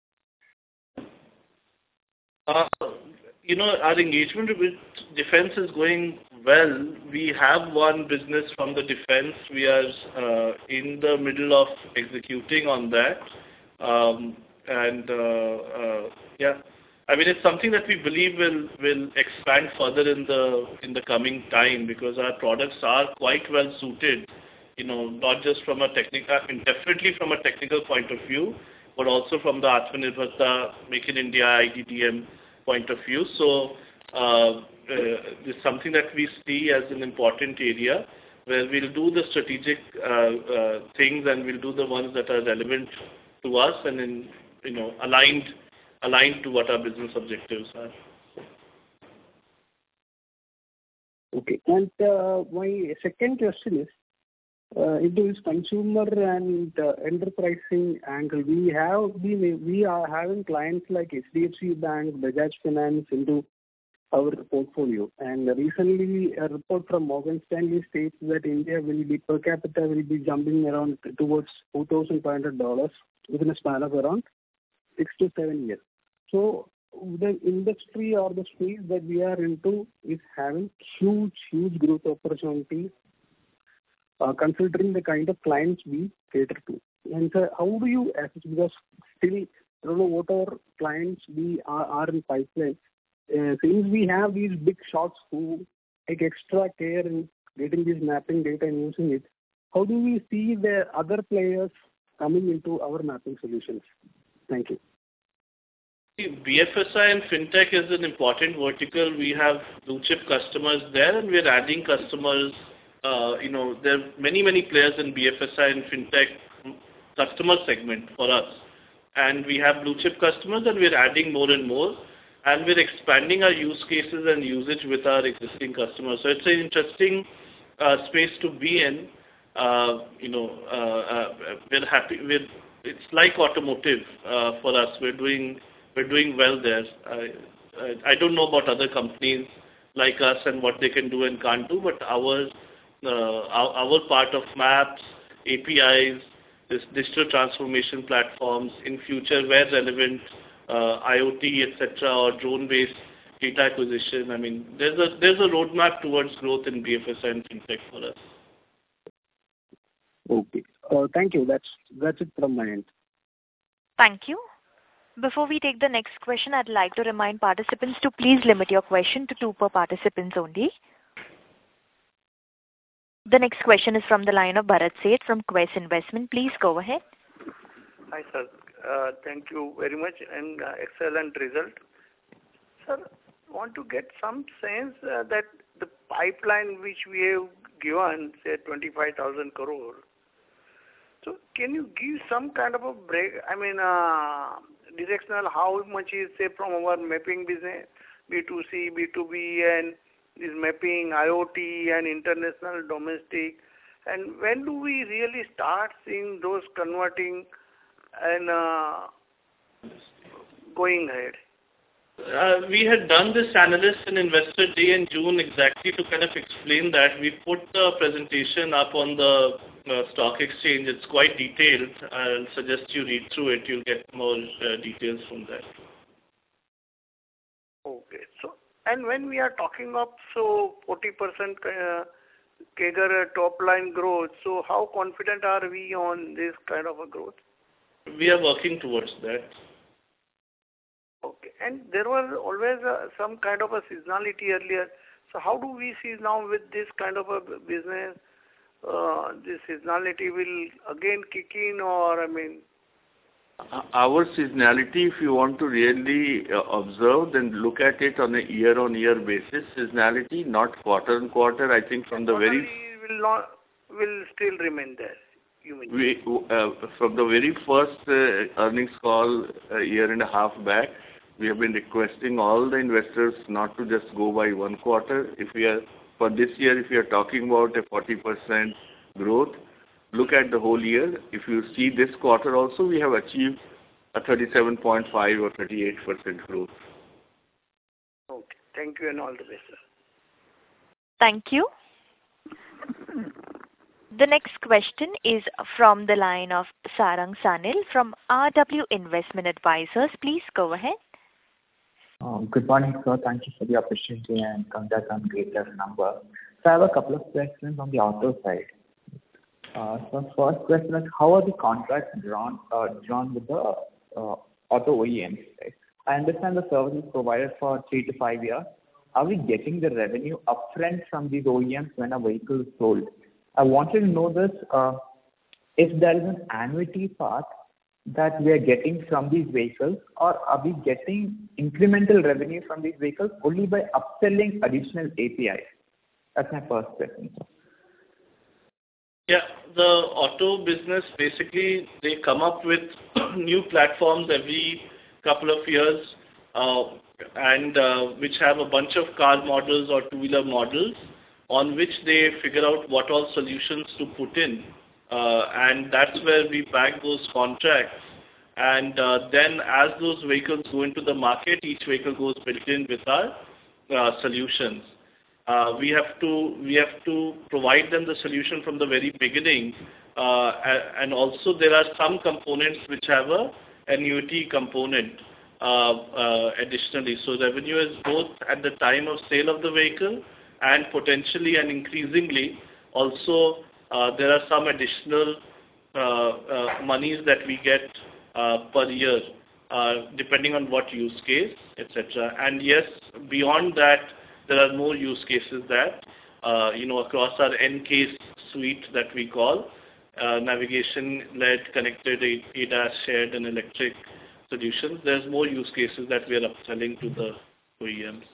Uh, you know, our engagement with defense is going well. We have one business from the defense. We are uh, in the middle of executing on that. Um, and uh, uh, yeah, I mean, it's something that we believe will will expand further in the in the coming time, because our products are quite well suited. You know, not just from a technical, I mean, definitely from a technical point of view, but also from the Atmanirbharta, Make in India, I D D M point of view. So uh, uh, it's something that we see as an important area where we'll do the strategic uh, uh, things, and we'll do the ones that are relevant to us and in, you know, aligned aligned to what our business objectives are. Okay. And uh, my second question is, Uh, into this consumer and uh, enterprising angle, we have been we are having clients like H D F C Bank, Bajaj Finance into our portfolio. And recently, a report from Morgan Stanley states that India will be per capita will be jumping around towards four thousand five hundred dollars within a span of around six to seven years. So the industry or the space that we are into is having huge, huge growth opportunities. uh, considering the kind of clients we cater to. And sir, how do you assess, because still, I don't know what our clients we are, are in pipeline. Uh, since we have these big shots who take extra care in getting this mapping data and using it, how do we see the other players coming into our mapping solutions? Thank you. B F S I and fintech is an important vertical. We have blue chip customers there, and we're adding customers. Uh, you know, there are many, many players in B F S I and fintech customer segment for us. And we have blue chip customers, and we're adding more and more. And we're expanding our use cases and usage with our existing customers. So it's an interesting uh, space to be in. Uh, you know, uh, uh, we're happy. We're, it's like automotive uh, for us. We're doing we're doing well there. I, I, I don't know about other companies like us and what they can do and can't do, but our uh, our, our part of maps, A P Is, this digital transformation platforms in future where relevant, uh, IoT, et cetera, or drone-based data acquisition. I mean, there's a there's a roadmap towards growth in B F S I and fintech for us. Okay. Uh, thank you. That's that's it from my end. Thank you. Before we take the next question, I'd like to remind participants to please limit your question to two per participants only. The next question is from the line of Bharat Seth from Quest Investment. Please go ahead. Hi, sir. Uh, thank you very much and uh, excellent result. Sir, want to get some sense uh, that the pipeline which we have given, say twenty-five thousand crore, so can you give some kind of a break, I mean, uh, directional, how much is, say, from our mapping business, B two C, B two B, and this mapping, IoT, and international, domestic, and when do we really start seeing those converting and uh, going ahead? Uh, we had done this analyst and investor day in June exactly to kind of explain that. We put the presentation up on the uh, stock exchange. It's quite detailed. I'll suggest you read through it. You'll get more uh, details from that. Okay. So, and when we are talking of so forty percent uh, C A G R top line growth, so how confident are we on this kind of a growth? We are working towards that. Okay. And there was always uh, some kind of a seasonality earlier. So how do we see now with this kind of a business, uh, this seasonality will again kick in, or, I mean? Our seasonality, if you want to really uh, observe, then look at it on a year-on-year basis. Seasonality, not quarter-on-quarter. I think from the very... will not will still remain there. You mean? We, uh, from the very first uh, earnings call a year and a half back, we have been requesting all the investors not to just go by one quarter. If we are, for this year, if we are talking about a forty percent growth, look at the whole year. If you see this quarter also, we have achieved a thirty-seven point five or thirty-eight percent growth. Okay. Thank you and all the best, sir. Thank you. The next question is from the line of Sarang Sanil from R W Investment Advisors. Please go ahead. Um, good morning, sir. Thank you for the opportunity and congrats on great number. So I have a couple of questions on the auto side. Uh, so first question is, how are the contracts drawn uh, drawn with the uh, auto O E Ms? Right? I understand the service is provided for three to five years. Are we getting the revenue upfront from these O E Ms when a vehicle is sold? I wanted to know this, uh, if there is an annuity part that we are getting from these vehicles, or are we getting incremental revenue from these vehicles only by upselling additional A P Is? That's my first question. Yeah, the auto business, basically, they come up with new platforms every couple of years, uh, and uh, which have a bunch of car models or two-wheeler models on which they figure out what all solutions to put in. Uh, and that's where we back those contracts. And uh, then as those vehicles go into the market, each vehicle goes built in with our uh, solutions. Uh, we have to we have to provide them the solution from the very beginning, uh, and also there are some components which have a annuity component uh, uh, additionally. So revenue is both at the time of sale of the vehicle and potentially and increasingly also uh, there are some additional uh, uh, monies that we get uh, per year, uh, depending on what use case, et cetera. And yes, beyond that, there are more use cases that, uh, you know, across our N case suite that we call, uh, navigation-led, connected, A D A S, shared and electric solutions. There's more use cases that we are upselling to the O E Ms.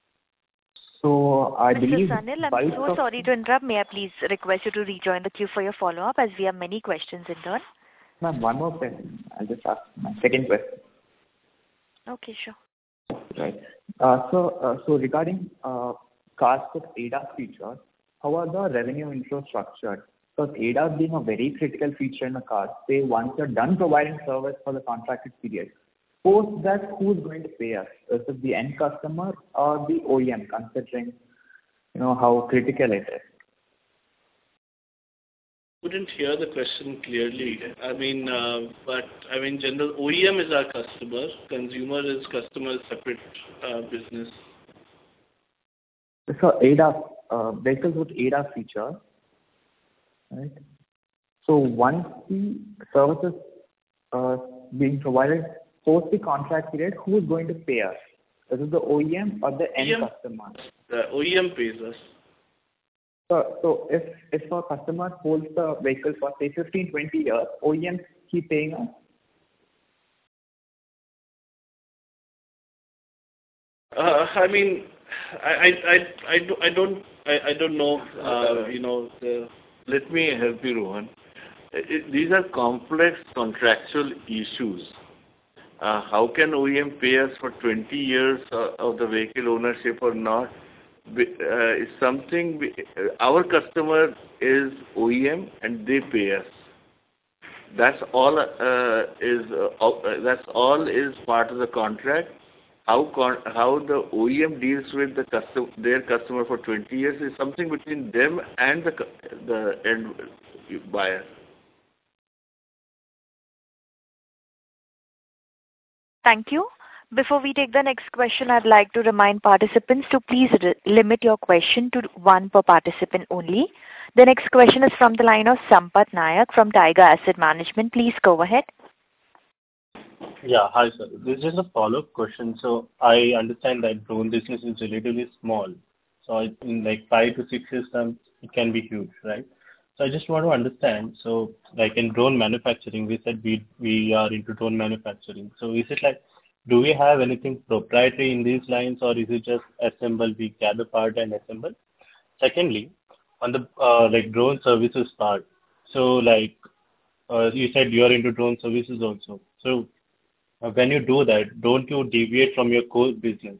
So I Mister believe Sanil, I'm bulk so of- sorry to interrupt. May I please request you to rejoin the queue for your follow-up, as we have many questions in turn? Ma'am, one more question. I'll just ask my second question. Okay, sure. Right. Uh, So, uh, so regarding uh, cars with A D A S feature, how are the revenue inflow structured? Because A D A S being a very critical feature in a car, say once you're done providing service for the contracted period, post that, who's going to pay us? Is it the end customer or the O E M, considering, you know, how critical it is? Couldn't hear the question clearly. I mean, uh, but I mean, general O E M is our customer. Consumer is customer separate uh, business. So A D A S, uh, vehicles with A D A S feature, right? So once the services uh, being provided post the contract period, who is going to pay us? Is it the O E M or the end O E M, customer? The O E M pays us. So, so if if a customer holds the vehicle for say fifteen, twenty years, O E Ms keep paying us? Uh, I mean, I I I I, do, I don't I, I don't know. Uh, you know, the, Let me help you, Rohan. It, these are complex contractual issues. Uh, how can O E M pay us for twenty years uh, of the vehicle ownership or not? Be, uh, is something we, uh, our customer is O E M and they pay us. That's all. Uh, is uh, uh, that's all is part of the contract. How con- how the O E M deals with the custom their customer for twenty years is something between them and the cu- the end buyer. Thank you. Before we take the next question, I'd like to remind participants to please r- limit your question to one per participant only. The next question is from the line of Sampath Nayak from Tiger Asset Management. Please go ahead. Yeah. Hi, sir. This is just a follow-up question. So I understand that drone business is relatively small. So I- in like five to six years time, it can be huge, right? So I just want to understand, so like in drone manufacturing, we said we we are into drone manufacturing. So is it like, do we have anything proprietary in these lines, or is it just assemble, we gather part and assemble? Secondly, on the uh, like drone services part, so like uh, you said you are into drone services also. So uh, when you do that, don't you deviate from your core business?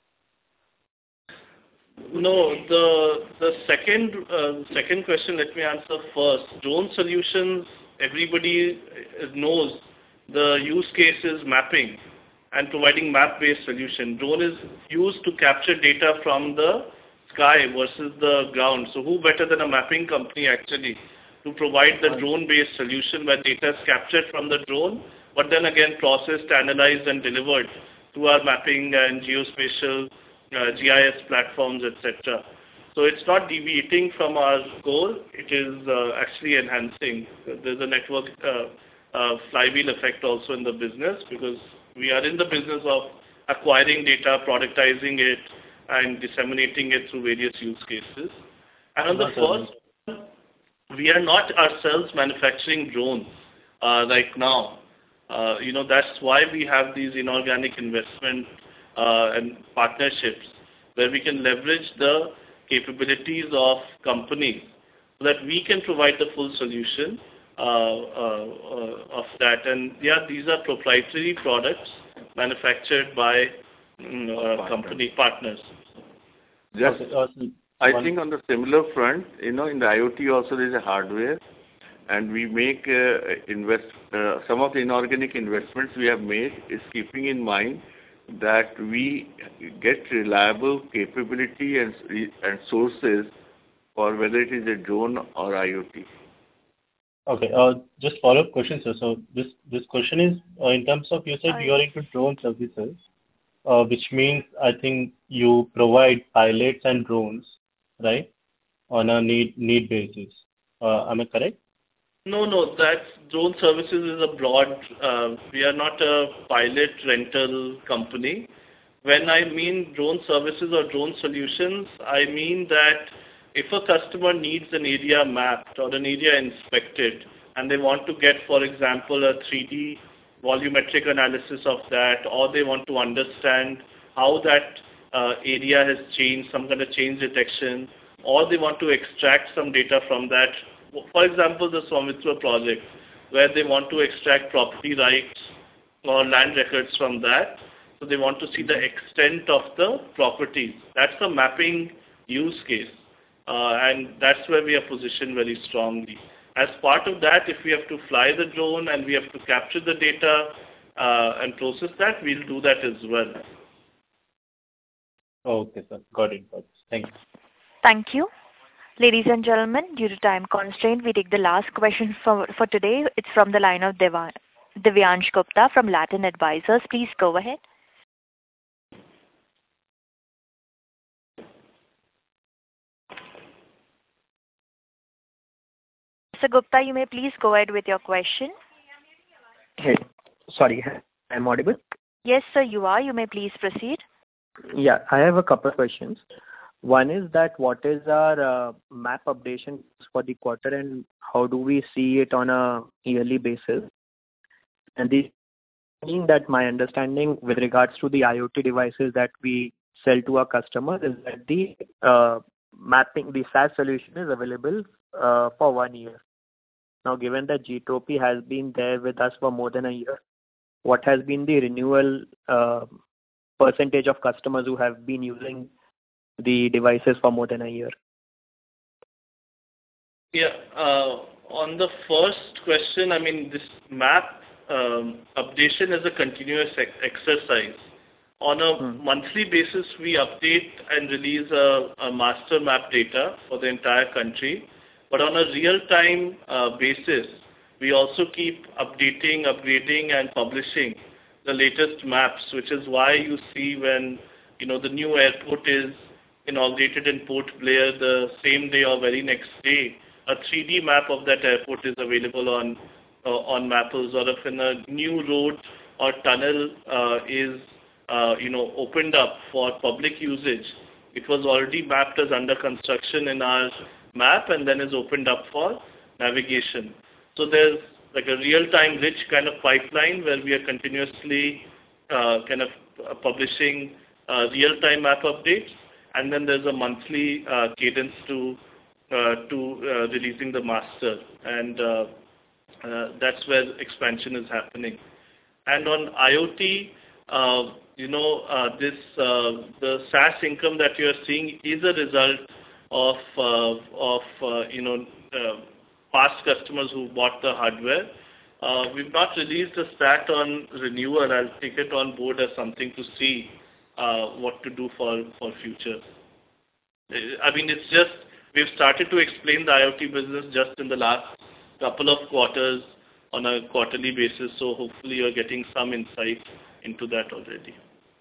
No, the the second uh, second question, let me answer first. Drone solutions, everybody knows the use case is mapping and providing map-based solution. Drone is used to capture data from the sky versus the ground. So who better than a mapping company actually to provide the drone-based solution where data is captured from the drone, but then again processed, analyzed and delivered to our mapping and geospatial Uh, G I S platforms, et cetera. So it's not deviating from our goal. It is uh, actually enhancing. There's a network uh, uh, flywheel effect also in the business, because we are in the business of acquiring data, productizing it, and disseminating it through various use cases. And on the first, we are not ourselves manufacturing drones uh, right now. Uh, you know, that's why we have these inorganic investments Uh, and partnerships where we can leverage the capabilities of companies so that we can provide the full solution uh, uh, uh, of that. And yeah, these are proprietary products manufactured by um, uh, company partners. Just, I think on the similar front, you know, in the IoT also there is a hardware, and we make uh, invest uh, some of the inorganic investments we have made is keeping in mind that we get reliable capability and and sources for whether it is a drone or IoT. Okay. Uh, just follow-up question, sir. So this this question is uh, in terms of, you said you are into drone services, uh, which means I think you provide pilots and drones, right, on a need need basis. Uh, am I correct? No, no, that's drone services is a broad, uh, we are not a pilot rental company. When I mean drone services or drone solutions, I mean that if a customer needs an area mapped or an area inspected and they want to get, for example, a three D volumetric analysis of that, or they want to understand how that uh, area has changed, some kind of change detection, or they want to extract some data from that. For example, the Swamitra project, where they want to extract property rights or land records from that. So they want to see the extent of the properties. That's the mapping use case. Uh, and that's where we are positioned very strongly. As part of that, if we have to fly the drone and we have to capture the data uh, and process that, we'll do that as well. Okay, sir. Got it. Got it. Thank you. Thank you. Ladies and gentlemen, due to time constraint, we take the last question for, for today. It's from the line of Deva, Divyansh Gupta from Latin Advisors. Please go ahead. Mister Gupta, you may please go ahead with your question. Hey, sorry, I'm audible? Yes, sir, you are. You may please proceed. Yeah, I have a couple of questions. One is that what is our uh, map updation for the quarter and how do we see it on a yearly basis? And the thing that my understanding with regards to the IoT devices that we sell to our customers is that the uh, mapping, the SaaS solution is available uh, for one year. Now, given that Gtropy has been there with us for more than a year, what has been the renewal uh, percentage of customers who have been using the devices for more than a year? Yeah, uh, on the first question, I mean, this map um, updation is a continuous ex- exercise. On a hmm. monthly basis, we update and release a, a master map data for the entire country. But on a real-time uh, basis, we also keep updating, upgrading, and publishing the latest maps, which is why you see when, you know, the new airport is inaugurated in Port Blair, the same day or very next day, a three D map of that airport is available on uh, on Mappls. Or if in a new road or tunnel uh, is uh, you know opened up for public usage, it was already mapped as under construction in our map and then is opened up for navigation. So there's like a real-time rich kind of pipeline where we are continuously uh, kind of uh, publishing uh, real-time map updates, and then there's a monthly uh, cadence to uh, to uh, releasing the master, and uh, uh, that's where expansion is happening. And on IoT, uh, you know, uh, this uh, the SaaS income that you are seeing is a result of uh, of uh, you know uh, past customers who bought the hardware. Uh, we've not released a stat on renewal. I'll take it on board as something to see uh, what to do for for future. I mean, it's just we've started to explain the IoT business just in the last couple of quarters on a quarterly basis. So hopefully you're getting some insight into that already.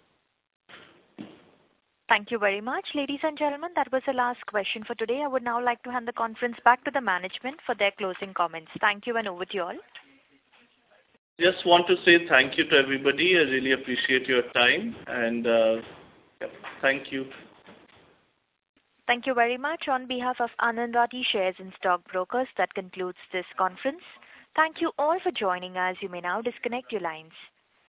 Thank you very much. Ladies and gentlemen, that was the last question for today. I would now like to hand the conference back to the management for their closing comments. Thank you, and over to you all. Just want to say thank you to everybody. I really appreciate your time, and uh, yeah, thank you. Thank you very much. On behalf of Anand Rathi Shares and Stock Brokers, that concludes this conference. Thank you all for joining us. You may now disconnect your lines.